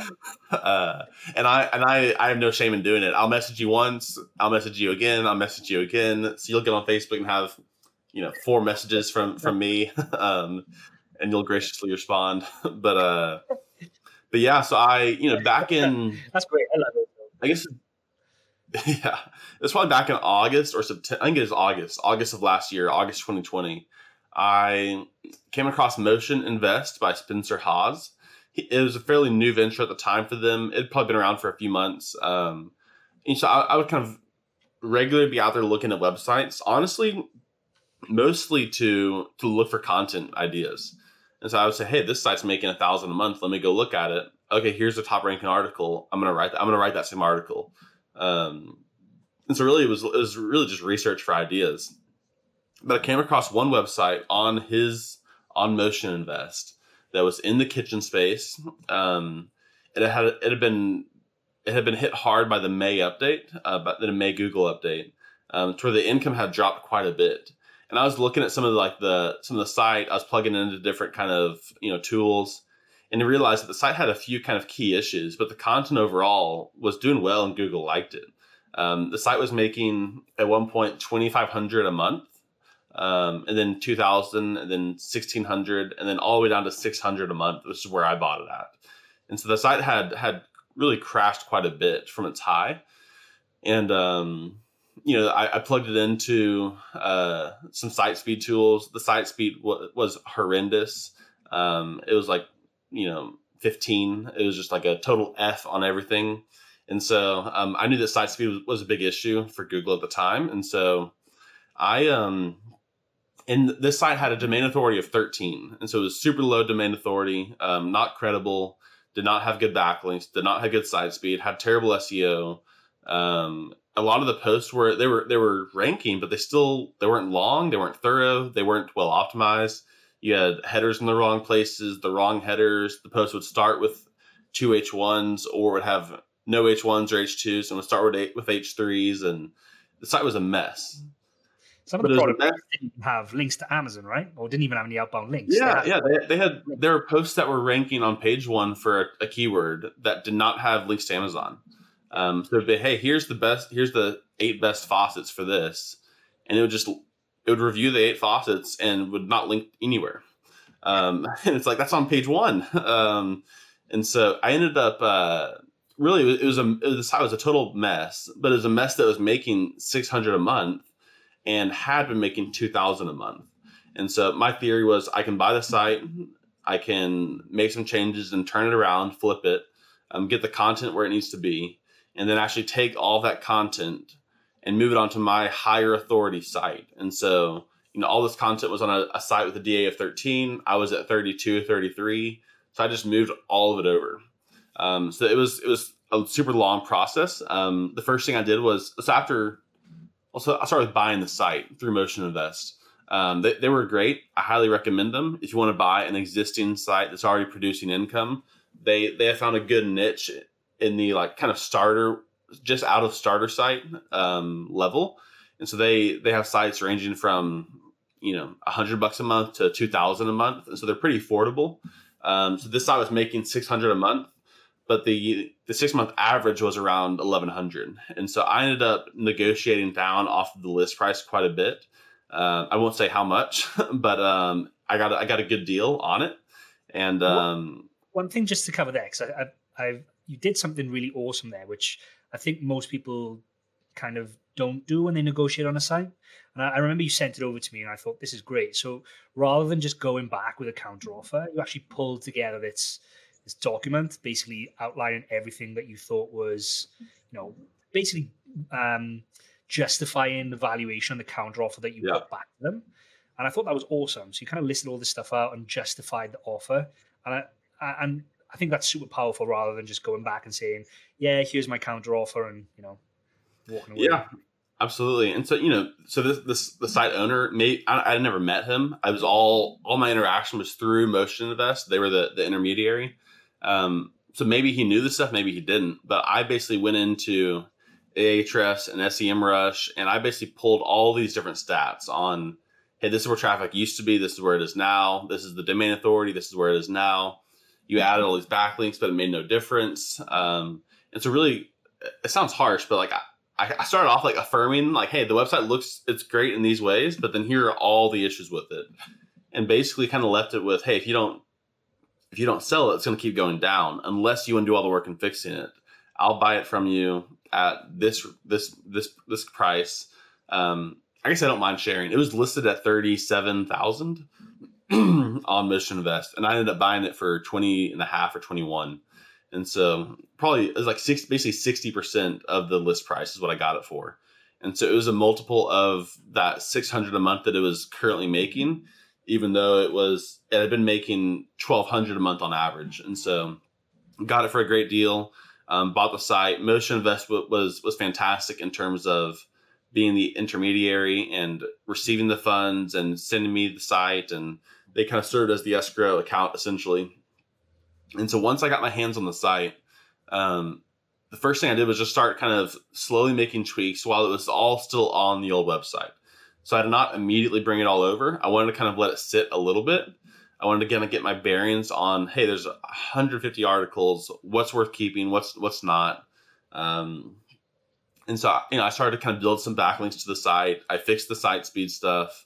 uh, and I and I, I have no shame in doing it. I'll message you once, I'll message you again, I'll message you again. So you'll get on Facebook and have, you know, four messages from from me. um, and you'll graciously respond. but uh, but yeah, so I, you know, back in that's great. I love it. I guess, yeah, it was probably back in August or September. I think it was August, August of last year, August twenty twenty. I came across Motion Invest by Spencer Haas. It was a fairly new venture at the time for them. It'd probably been around for a few months. Um, and so I, I would kind of regularly be out there looking at websites, honestly, mostly to to look for content ideas. And so I would say, hey, this site's making a thousand a month. Let me go look at it. Okay, here's the top ranking article. I'm gonna write. That. I'm gonna write that same article. Um, and so really, it was it was really just research for ideas. But I came across one website on his on Motion Invest that was in the kitchen space. Um, it had it had been it had been hit hard by the May update, uh, by the May Google update, um, to where the income had dropped quite a bit. And I was looking at some of the, like the some of the site. I was plugging into different kind of you know tools, and I realized that the site had a few kind of key issues, but the content overall was doing well, and Google liked it. Um, the site was making at one point twenty-five hundred a month. Um, and then two thousand, and then sixteen hundred, and then all the way down to six hundred a month, which is where I bought it at. And so the site had had really crashed quite a bit from its high. And, um, you know, I, I plugged it into uh, some site speed tools. The site speed w- was horrendous. Um, it was like, you know, fifteen. It was just like a total F on everything. And so um, I knew that site speed was, was a big issue for Google at the time. And so I... um. And this site had a domain authority of thirteen. And so it was super low domain authority, um, not credible, did not have good backlinks, did not have good site speed, had terrible S E O. Um, a lot of the posts were, they were, they were ranking, but they still, they weren't long, they weren't thorough, they weren't well optimized. You had headers in the wrong places, the wrong headers. The post would start with two H ones or would have no H ones or H twos and would start with, with H threes. And the site was a mess. Some of but the products didn't have links to Amazon, right? Or didn't even have any outbound links. Yeah, they yeah. They, they had there were posts that were ranking on page one for a, a keyword that did not have links to Amazon. Um, so it'd be, hey, here's the best, here's the eight best faucets for this, and it would just it would review the eight faucets and would not link anywhere. Um, and it's like that's on page one. Um, and so I ended up uh, really it was a it was, it was a total mess, but it was a mess that was making six hundred a month. And had been making two thousand a month. And so my theory was I can buy the site, I can make some changes and turn it around, flip it, um, get the content where it needs to be, and then actually take all that content and move it onto my higher authority site. And so, you know, all this content was on a, a site with a D A of thirteen. I was at thirty-two, thirty-three. So I just moved all of it over. Um, so it was, it was a super long process. Um, the first thing I did was, so after... Also, I started with buying the site through Motion Invest. Um, they, they were great. I highly recommend them. If you want to buy an existing site that's already producing income, they they have found a good niche in the like kind of starter, just out of starter site um, level. And so they they have sites ranging from you know a hundred bucks a month to two thousand a month, and so they're pretty affordable. Um, so this site was making six hundred a month. But the the six month average was around eleven hundred, and so I ended up negotiating down off of the list price quite a bit. Uh, I won't say how much, but um, I got a, I got a good deal on it. And um, one, one thing just to cover there, because I, I, I you did something really awesome there, which I think most people kind of don't do when they negotiate on a site. And I, I remember you sent it over to me, and I thought this is great. So rather than just going back with a counter offer, you actually pulled together this. This document basically outlining everything that you thought was, you know, basically um, justifying the valuation and the counter offer that you yeah. put back to them. And I thought that was awesome. So you kind of listed all this stuff out and justified the offer. And I, and I think that's super powerful rather than just going back and saying, yeah, here's my counter offer and, you know, walking away. Yeah, absolutely. And so, you know, so this, this the site owner, may, I, I never met him. I was all, all my interaction was through Motion Invest. They were the, the intermediary. Um, so maybe he knew this stuff, maybe he didn't, but I basically went into Ahrefs and SEMrush, and I basically pulled all these different stats on, hey, this is where traffic used to be. This is where it is now. This is the domain authority. This is where it is now. You added all these backlinks, but it made no difference. Um, and so really, it sounds harsh, but like I, I started off like affirming like, hey, the website looks, it's great in these ways, but then here are all the issues with it. and basically kind of left it with, hey, if you don't if you don't sell it, it's going to keep going down unless you undo all the work in fixing it. I'll buy it from you at this this this this price. Um, I guess I don't mind sharing. It was listed at thirty-seven thousand on Motion Invest, and I ended up buying it for twenty and a half or twenty-one. And so probably it was like six, basically sixty percent of the list price is what I got it for. And so it was a multiple of that six hundred a month that it was currently making, even though it was, it had been making twelve hundred a month on average. And so got it for a great deal. Um, bought the site. Motion Invest was, was fantastic in terms of being the intermediary and receiving the funds and sending me the site. And they kind of served as the escrow account essentially. And so once I got my hands on the site, um, the first thing I did was just start kind of slowly making tweaks while it was all still on the old website. So I did not immediately bring it all over. I wanted to kind of let it sit a little bit. I wanted to kind of get my bearings on, hey, there's one hundred fifty articles. What's worth keeping? What's what's not? Um, and so, you know, I started to kind of build some backlinks to the site. I fixed the site speed stuff.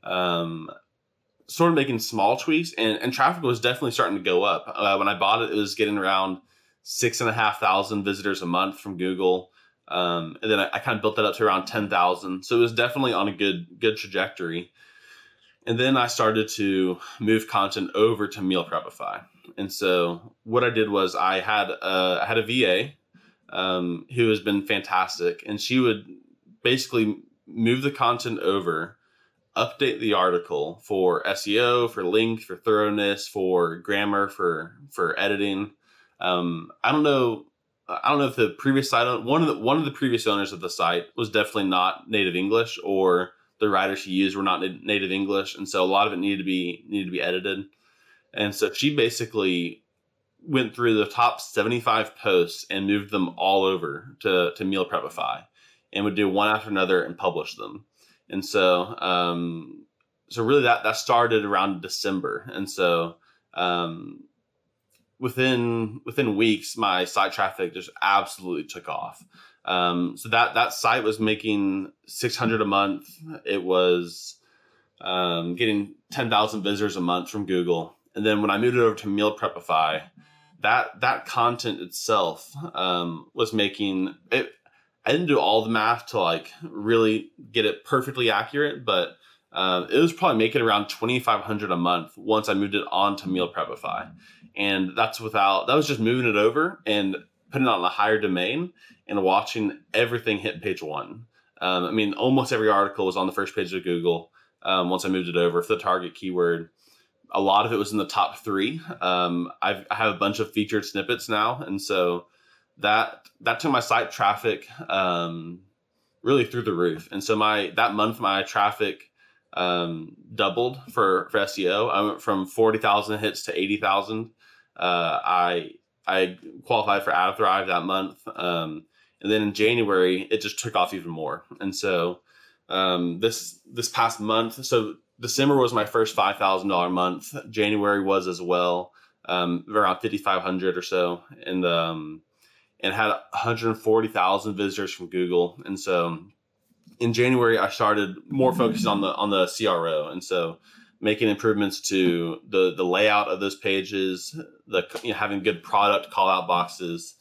Um, sort of making small tweaks, and, and traffic was definitely starting to go up. Uh, when I bought it, it was getting around six and a half thousand visitors a month from Google. Um, and then I, I kind of built that up to around ten thousand. So it was definitely on a good, good trajectory. And then I started to move content over to Meal Prepify. And so what I did was I had a, I had a V A um, who has been fantastic, and she would basically move the content over, update the article for S E O, for length, for thoroughness, for grammar, for for editing. Um, I don't know. I don't know if the previous site, one of the one of the previous owners of the site was definitely not native English, or the writers she used were not native English, and so a lot of it needed to be needed to be edited. And so she basically went through the top seventy-five posts and moved them all over to to Meal Prepify, and would do one after another and publish them. And so, um, so really that, that started around December. And so, um, within, within weeks, my site traffic just absolutely took off. Um, so that, that site was making six hundred a month. It was, um, getting ten thousand visitors a month from Google. And then when I moved it over to Meal Prepify, that, that content itself, um, was making it. I didn't do all the math to like really get it perfectly accurate, but uh, it was probably making around twenty-five hundred a month once I moved it on to Meal Prepify. And that's without, that was just moving it over and putting it on a higher domain and watching everything hit page one. Um, I mean, almost every article was on the first page of Google um, once I moved it over for the target keyword. A lot of it was in the top three. Um, I've, I have a bunch of featured snippets now. And so that that took my site traffic um, really through the roof. And so my that month, my traffic um, doubled for, for S E O. I went from forty thousand hits to eighty thousand. Uh, I I qualified for AdThrive that month. Um, and then in January, it just took off even more. And so um, this this past month, so December was my first five thousand dollars month. January was as well, um, around fifty-five hundred or so. And um, and had one hundred forty thousand visitors from Google. And so in January, I started more focusing on the on the C R O. And so making improvements to the, the layout of those pages, the you know, having good product call out boxes,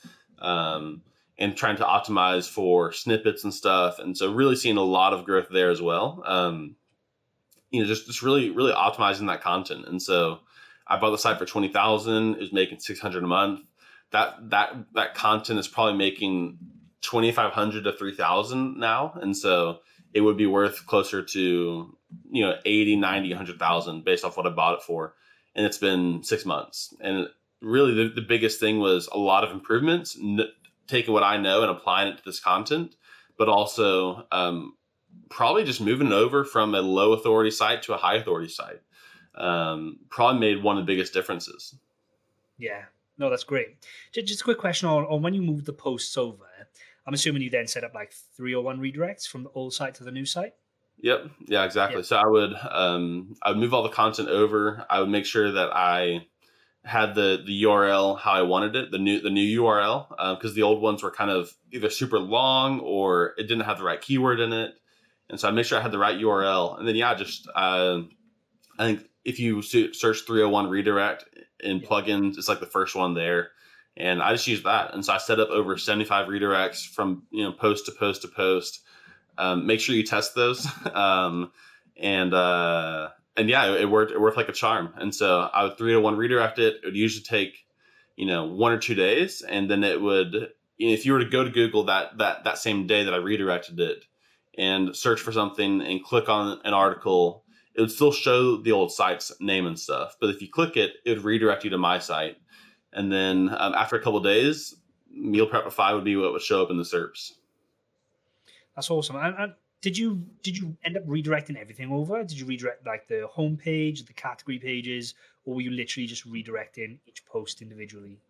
um, and trying to optimize for snippets and stuff. And so really seeing a lot of growth there as well. Um, you know, just, just really, really optimizing that content. And so I bought the site for twenty thousand. It was making six hundred a month. That that that content is probably making twenty-five hundred to three thousand now, and so it would be worth closer to you know eighty, ninety, one hundred thousand based off what I bought it for, and it's been six months. And really, the, the biggest thing was a lot of improvements, n- taking what I know and applying it to this content, but also um, probably just moving it over from a low authority site to a high authority site. Um, probably made one of the biggest differences. Yeah. No, that's great. Just a quick question on, on when you moved the posts over, I'm assuming you then set up like three oh one redirects from the old site to the new site? Yep. Yeah, exactly. Yep. So I would um, I would move all the content over. I would make sure that I had the, the U R L how I wanted it, the new the new U R L, because uh, the old ones were kind of either super long or it didn't have the right keyword in it. And so I make sure I had the right U R L. And then, yeah, just uh, I think if you search three oh one redirect in Yeah. plugins, it's like the first one there. And I just use that. And so I set up over seventy-five redirects from, you know, post to post to post. Um, make sure you test those. um, and, uh, and yeah, it, it worked, it worked like a charm. And so I would three to one redirect it. It would usually take, you know, one or two days. And then it would, you know, if you were to go to Google that, that, that same day that I redirected it and search for something and click on an article, it would still show the old site's name and stuff. But if you click it, it would redirect you to my site. And then um, after a couple of days, Meal Prepify would be what would show up in the S E R Ps. That's awesome. And, and did you did you end up redirecting everything over? Did you redirect like the homepage, the category pages, or were you literally just redirecting each post individually?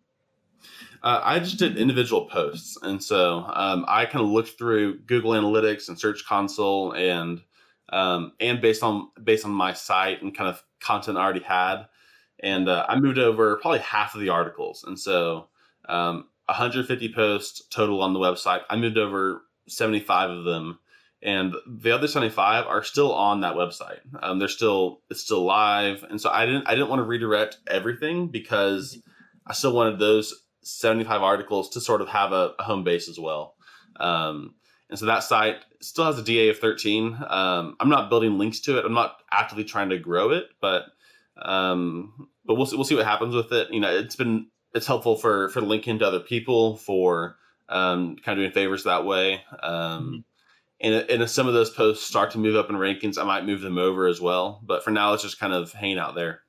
Uh, I just did individual posts. And so um, I kind of looked through Google Analytics and Search Console and um, and based on based on my site and kind of content I already had. And uh, I moved over probably half of the articles. And so um, one hundred fifty posts total on the website. I moved over seventy-five of them. And the other seventy-five are still on that website. Um, they're still, it's still live. And so I didn't, I didn't want to redirect everything because I still wanted those seventy-five articles to sort of have a, a home base as well. Um, and so that site still has a D A of thirteen. Um, I'm not building links to it. I'm not actively trying to grow it, but Um, but we'll see, we'll see what happens with it. You know, it's been, it's helpful for, for linking to other people, for, um, kind of doing favors that way. Um, mm-hmm. and, and if some of those posts start to move up in rankings, I might move them over as well. But for now, it's just kind of hanging out there.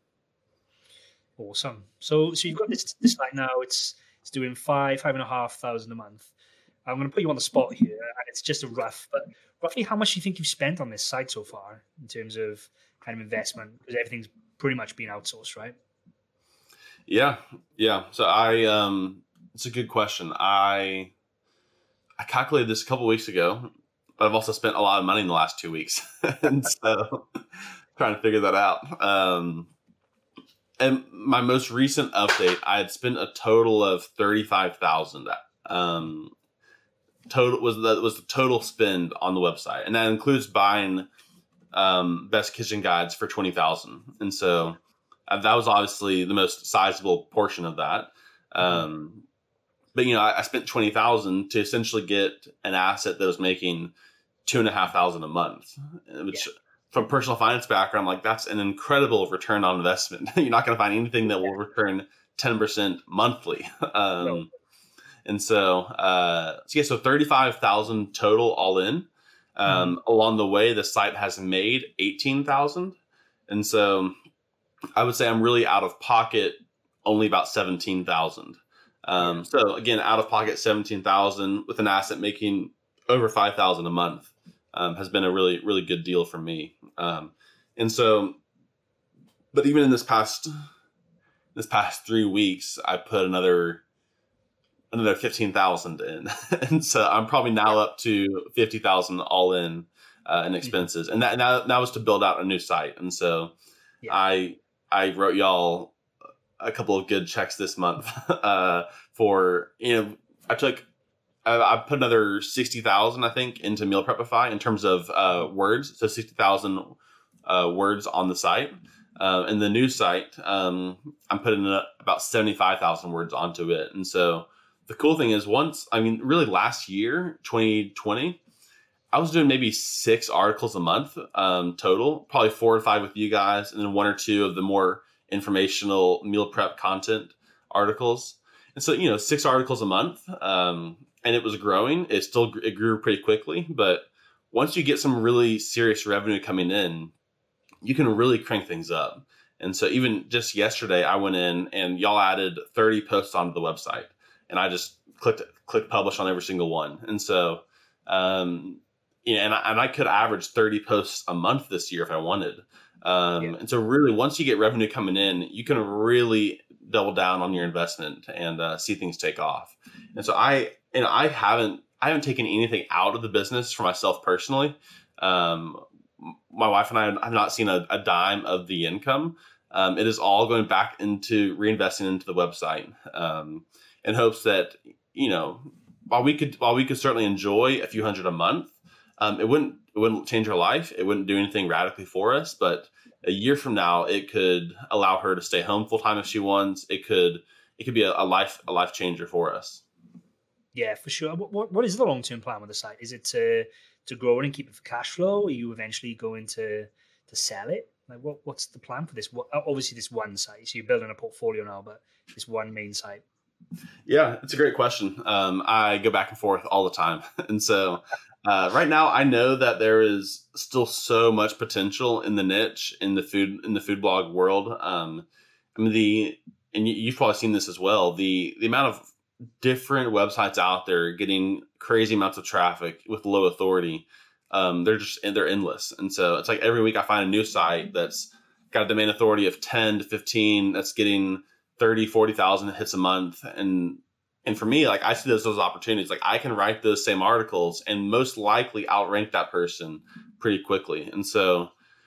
Awesome. So, so you've got this, this site now, it's, it's doing five, five and a half thousand a month. I'm going to put you on the spot here, and it's just a rough, but roughly how much do you think you've spent on this site so far in terms of kind of investment? Because everything's pretty much being outsourced, right? Yeah. Yeah. So I, um, it's a good question. I, I calculated this a couple of weeks ago, but I've also spent a lot of money in the last two weeks. and so trying to figure that out. Um, and my most recent update, I had spent a total of thirty-five thousand, um, total was the, was the total spend on the website. And that includes buying, um, Best Kitchen Guides for twenty thousand. And so uh, that was obviously the most sizable portion of that. Um, but, you know, I, I spent twenty thousand to essentially get an asset that was making two and a half thousand a month, which yeah. from a personal finance background, like that's an incredible return on investment. You're not going to find anything that will return ten percent monthly. um, no. And so, uh, so yeah, so thirty-five thousand total all in. Um, mm-hmm. Along the way, the site has made eighteen thousand. And so I would say I'm really out of pocket only about seventeen thousand. Um, yeah. So again, out of pocket seventeen thousand with an asset making over five thousand a month, um, has been a really, really good deal for me. Um, and so, but even in this past, this past three weeks, I put another, another fifteen thousand in. And so I'm probably now up to fifty thousand all in, uh, in expenses. And that, and that, that was to build out a new site. And so yeah. I, I wrote y'all a couple of good checks this month, uh, for, you know, I took, I, I put another sixty thousand, I think, into Meal Prepify in terms of, uh, words. So sixty thousand, uh, words on the site. Uh, and the new site, um, I'm putting about seventy-five thousand words onto it. And so, the cool thing is once, I mean, really last year, twenty twenty, I was doing maybe six articles a month, um, total, probably four or five with you guys, and then one or two of the more informational meal prep content articles. And so, you know, six articles a month, um, and it was growing. It still, it grew pretty quickly, but once you get some really serious revenue coming in, you can really crank things up. And so even just yesterday, I went in and y'all added thirty posts onto the website. And I just clicked clicked publish on every single one. And so, um, you know, and I, and I could average thirty posts a month this year if I wanted. Um, yeah. And so really, once you get revenue coming in, you can really double down on your investment and uh, see things take off. And so I, and I haven't, I haven't taken anything out of the business for myself personally. Um, my wife and I have not seen a, a dime of the income. Um, it is all going back into reinvesting into the website. Um, in hopes that, you know, while we could, while we could certainly enjoy a few hundred a month, um, it wouldn't, it wouldn't change her life. It wouldn't do anything radically for us. But a year from now, it could allow her to stay home full time if she wants. It could it could be a, a life a life changer for us. Yeah, for sure. What what is the long term plan with the site? Is it to to grow it and keep it for cash flow? Are you eventually going to to sell it? Like what what's the plan for this? What, obviously, this one site. So you're building a portfolio now, but this one main site. Yeah, it's a great question. Um, I go back and forth all the time, and so. Uh, right now, I know that there is still so much potential in the niche in the food in the food blog world. Um, I mean the and you, you've probably seen this as well. The the amount of different websites out there getting crazy amounts of traffic with low authority. Um, they're just they're endless, and so it's like every week I find a new site that's got a domain authority of ten to fifteen that's getting thirty, forty thousand hits a month, and And for me, like I see those those opportunities. Like I can write those same articles and most likely outrank that person pretty quickly. And so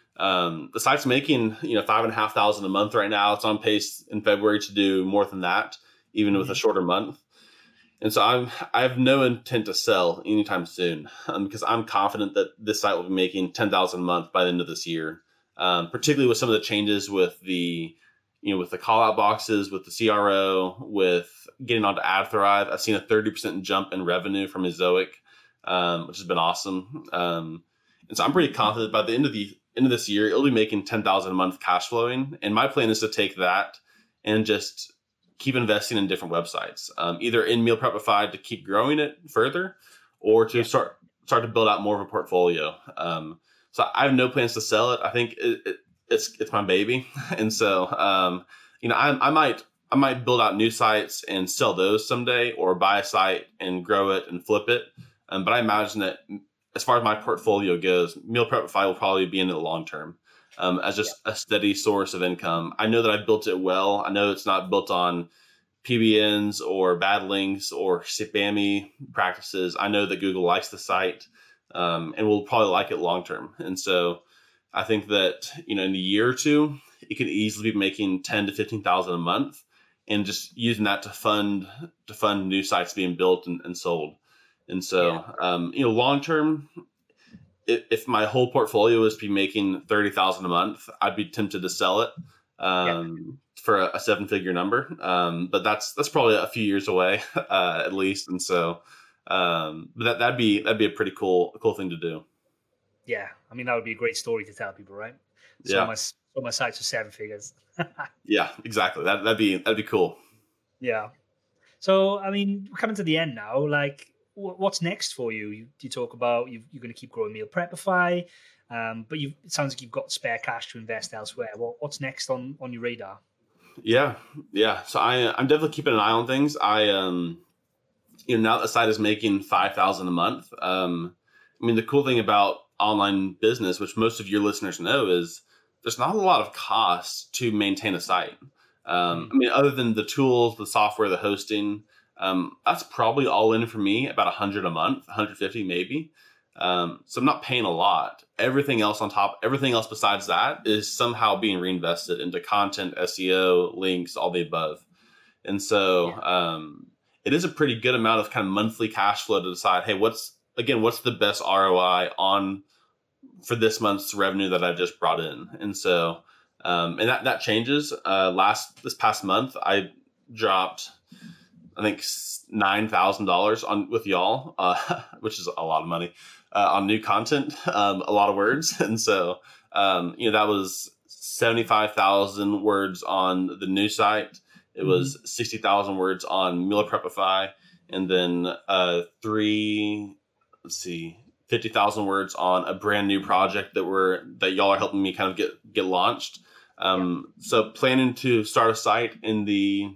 um, the site's making you know five and a half thousand a month right now. It's on pace in February to do more than that, even with a shorter month. And so I'm I have no intent to sell anytime soon um, because I'm confident that this site will be making ten thousand a month by the end of this year. Um, particularly with some of the changes with the you know with the call out boxes, with the C R O, with getting onto AdThrive. I've seen a thirty percent jump in revenue from Ezoic, um, which has been awesome. Um, and so I'm pretty confident by the end of the end of this year, it'll be making ten thousand a month cash flowing. And my plan is to take that and just keep investing in different websites, um, either in Meal Prepify to keep growing it further or to start, start to build out more of a portfolio. Um, so I have no plans to sell it. I think it, it, it's, it's my baby. And so, um, you know, I, I might, I might build out new sites and sell those someday, or buy a site and grow it and flip it. Um, but I imagine that as far as my portfolio goes, Meal Prepify will probably be in the long term um, as just yeah. a steady source of income. I know that I built it well. I know it's not built on P B Ns or bad links or spammy practices. I know that Google likes the site um, and will probably like it long term. And so I think that, you know, in a year or two, it could easily be making ten to fifteen thousand a month. And just using that to fund to fund new sites being built and, and sold. And so, yeah. um, you know, long term, if, if my whole portfolio was to be making thirty thousand a month, I'd be tempted to sell it um, yeah. for a, a seven figure number. Um, but that's that's probably a few years away uh, at least. And so, um, but that that'd be that'd be a pretty cool cool thing to do. Yeah, I mean that would be a great story to tell people, right? So yeah. my so my sites are seven figures. Yeah, exactly. That that'd be that'd be cool. Yeah. So I mean, we're coming to the end now. Like, what's next for you? You, you talk about you, you're going to keep growing Meal Prepify, um, but you it sounds like you've got spare cash to invest elsewhere. What, what's next on, on your radar? Yeah, yeah. So I I'm definitely keeping an eye on things. I um, you know, now that the site is making five thousand a month. Um, I mean, the cool thing about online business, which most of your listeners know, is there's not a lot of costs to maintain a site. Um, I mean, other than the tools, the software, the hosting, um, that's probably all in for me about one hundred a month, one hundred fifty maybe. Um, so I'm not paying a lot. Everything else on top, everything else besides that is somehow being reinvested into content, S E O, links, all the above. And so yeah. um, it is a pretty good amount of kind of monthly cash flow to decide, hey, what's, again, what's the best R O I on for this month's revenue that I just brought in. And so, um, and that, that changes. Uh, last, this past month, I dropped, I think nine thousand dollars on with y'all, uh, which is a lot of money, uh, on new content, um, a lot of words. And so, um, you know, that was seventy-five thousand words on the new site. It was mm-hmm. sixty thousand words on Meal Prepify, and then, uh, three, let's see, fifty thousand words on a brand new project that we're, that y'all are helping me kind of get, get launched. Um, yeah. So planning to start a site in the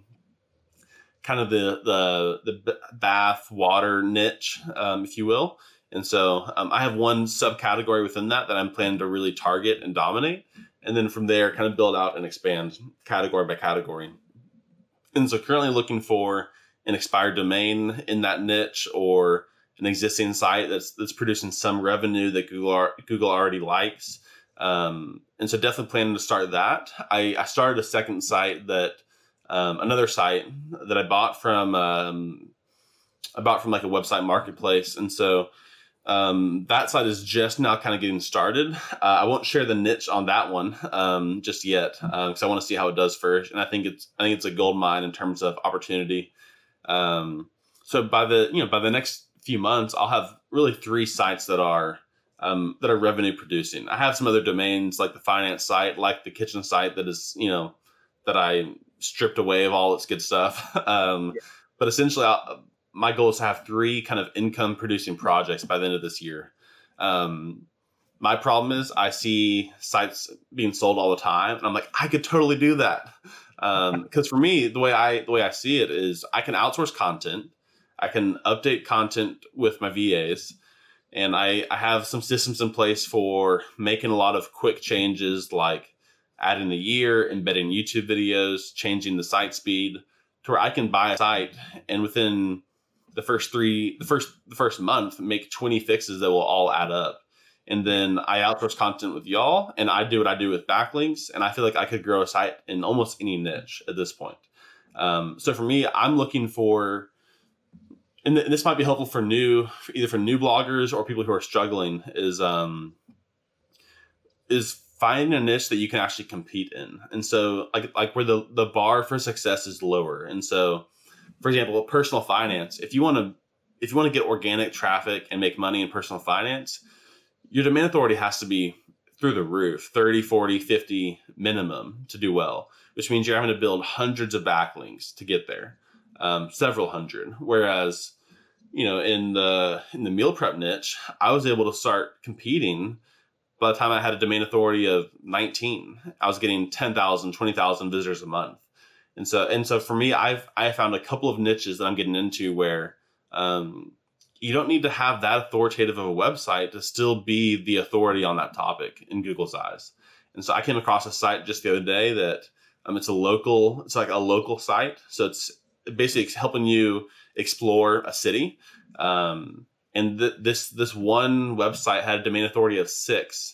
kind of the, the, the bath water niche, um, if you will. And so, um, I have one subcategory within that that I'm planning to really target and dominate. And then from there, kind of build out and expand category by category. And so currently looking for an expired domain in that niche, or an existing site that's that's producing some revenue that Google are, Google already likes. Um, and so definitely planning to start that. I, I started a second site that, um, another site that I bought from, um, I bought from like a website marketplace. And so Um, that site is just now kind of getting started. Uh, I won't share the niche on that one um, just yet because uh, I want to see how it does first. And I think it's I think it's a gold mine in terms of opportunity. Um, so by the you know by the next few months, I'll have really three sites that are um, that are revenue producing. I have some other domains like the finance site, like the kitchen site that is you know that I stripped away of all its good stuff. um, yeah. But essentially, I'll, my goal is to have three kind of income producing projects by the end of this year. Um, my problem is I see sites being sold all the time, and I'm like, I could totally do that. Um, because for me, the way I the way I see it is, I can outsource content, I can update content with my V As, and I, I have some systems in place for making a lot of quick changes, like adding a year, embedding YouTube videos, changing the site speed, to where I can buy a site and within the first three, the first the first month, make twenty fixes that will all add up. And then I outsource content with y'all, and I do what I do with backlinks. And I feel like I could grow a site in almost any niche at this point. Um, so for me, I'm looking for, and this might be helpful for new, either for new bloggers or people who are struggling, is um, is finding a niche that you can actually compete in. And so like like where the the bar for success is lower. And so, for example, personal finance, if you want to if you want to get organic traffic and make money in personal finance, your domain authority has to be through the roof, thirty, forty, fifty minimum to do well, which means you're having to build hundreds of backlinks to get there, um, several hundred. Whereas, you know, in the in the meal prep niche, I was able to start competing by the time I had a domain authority of nineteen. I was getting ten thousand, twenty thousand visitors a month. And so, and so for me, I've, I found a couple of niches that I'm getting into where, um, you don't need to have that authoritative of a website to still be the authority on that topic in Google's eyes. And so I came across a site just the other day that um, it's a local, it's like a local site. So it's basically helping you explore a city. Um, and th- this, this one website had a domain authority of six,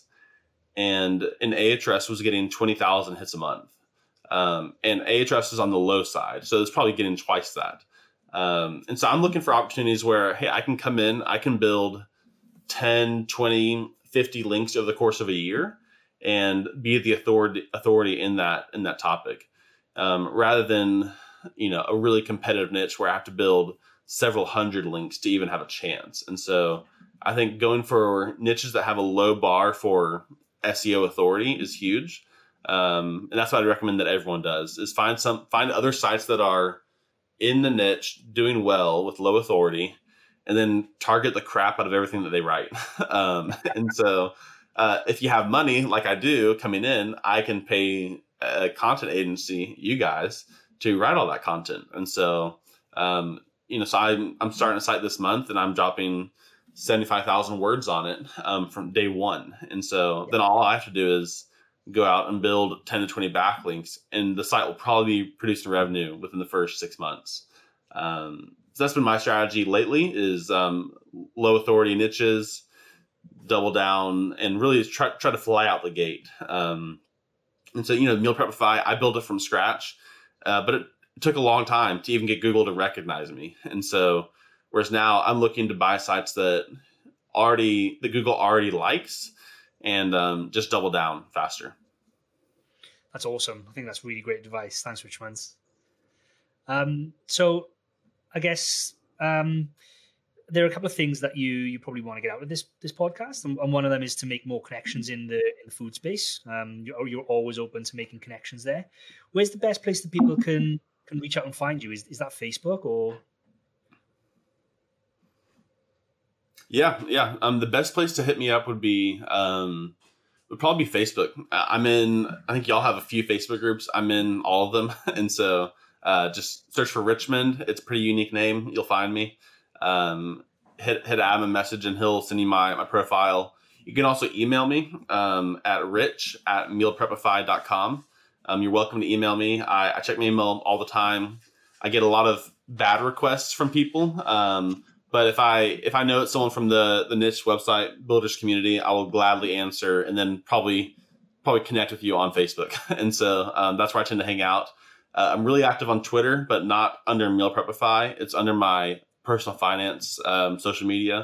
and an Ahrefs was getting twenty thousand hits a month. Um, and Ahrefs is on the low side. So it's probably getting twice that. Um, and so I'm looking for opportunities where, hey, I can come in, I can build ten, twenty, fifty links over the course of a year and be the authority authority in that, in that topic. Um, rather than, you know, a really competitive niche where I have to build several hundred links to even have a chance. And so I think going for niches that have a low bar for S E O authority is huge. Um, and that's what I'd recommend that everyone does, is find some, find other sites that are in the niche doing well with low authority, and then target the crap out of everything that they write. um, and so uh, if you have money like I do coming in, I can pay a content agency, you guys, to write all that content. And so, um, you know, so I'm, I'm starting a site this month, and I'm dropping seventy-five thousand words on it um, from day one. And so then all I have to do is go out and build ten to twenty backlinks, and the site will probably be producing revenue within the first six months. Um, so that's been my strategy lately, is um, low authority niches, double down, and really try, try to fly out the gate. Um, and so, you know, Meal Prepify, I built it from scratch, uh, but it, it took a long time to even get Google to recognize me. And so, whereas now I'm looking to buy sites that already, that Google already likes, and um, just double down faster. That's awesome. I think that's really great advice. Thanks, Richmond. Um, so I guess um, there are a couple of things that you you probably want to get out of this this podcast, and, and one of them is to make more connections in the in the food space. Um, you're, you're always open to making connections there. Where's the best place that people can can reach out and find you? Is is that Facebook or? Yeah, yeah. Um, the best place to hit me up would be um, would probably be Facebook. I'm in. I think y'all have a few Facebook groups. I'm in all of them, and so uh, just search for Richmond. It's a pretty unique name. You'll find me. Um, hit hit Adam a message, and he'll send you my my profile. You can also email me um, at rich at meal prepify dot com. Um, you're welcome to email me. I, I check my email all the time. I get a lot of bad requests from people. Um, But if I if I know it's someone from the, the niche website builders community, I will gladly answer, and then probably probably connect with you on Facebook. And so um, that's where I tend to hang out. Uh, I'm really active on Twitter, but not under Meal Prepify. It's under my personal finance um, social media.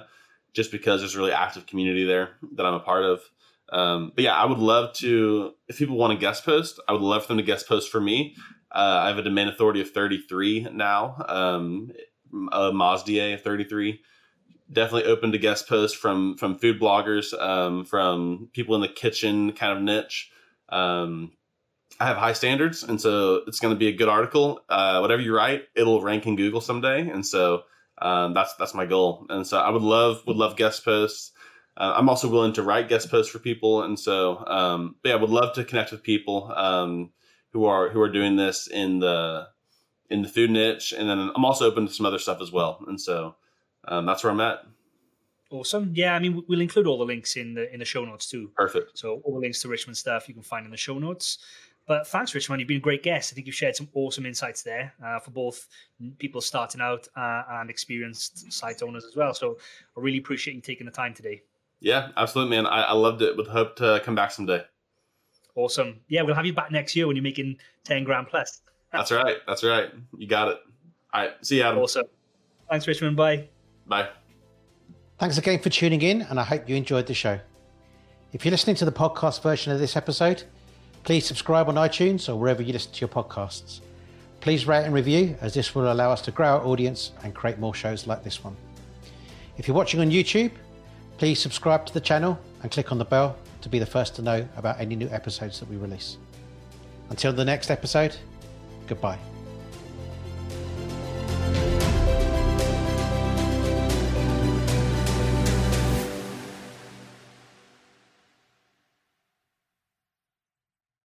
just because there's a really active community there that I'm a part of. Um, but yeah, I would love to, if people want to guest post, I would love for them to guest post for me. Uh, I have a domain authority of thirty-three now, um, a Mazda of thirty-three. Definitely open to guest posts from, from food bloggers, um, from people in the kitchen kind of niche. Um, I have high standards, and so it's going to be a good article. Uh, whatever you write, it'll rank in Google someday. And so um, that's, that's my goal. And so I would love, would love guest posts. Uh, I'm also willing to write guest posts for people. And so, um, but yeah, I would love to connect with people, um, who are, who are doing this in the, in the food niche. And then I'm also open to some other stuff as well. And so, um, that's where I'm at. Awesome. Yeah. I mean, we'll include all the links in the, in the show notes too. Perfect. So all the links to Richmond stuff you can find in the show notes. But thanks, Richmond. You've been a great guest. I think you've shared some awesome insights there uh, for both people starting out uh, and experienced site owners as well. So I really appreciate you taking the time today. Yeah, absolutely, man. I, I loved it. Would hope to come back someday. Awesome. Yeah, we'll have you back next year when you're making ten grand plus. That's right. That's right. You got it. All right. See you, Adam. Awesome. Thanks, Richmond. Bye. Bye. Thanks again for tuning in, and I hope you enjoyed the show. If you're listening to the podcast version of this episode, please subscribe on iTunes or wherever you listen to your podcasts. Please rate and review, as this will allow us to grow our audience and create more shows like this one. If you're watching on YouTube, please subscribe to the channel and click on the bell to be the first to know about any new episodes that we release. Until the next episode, goodbye.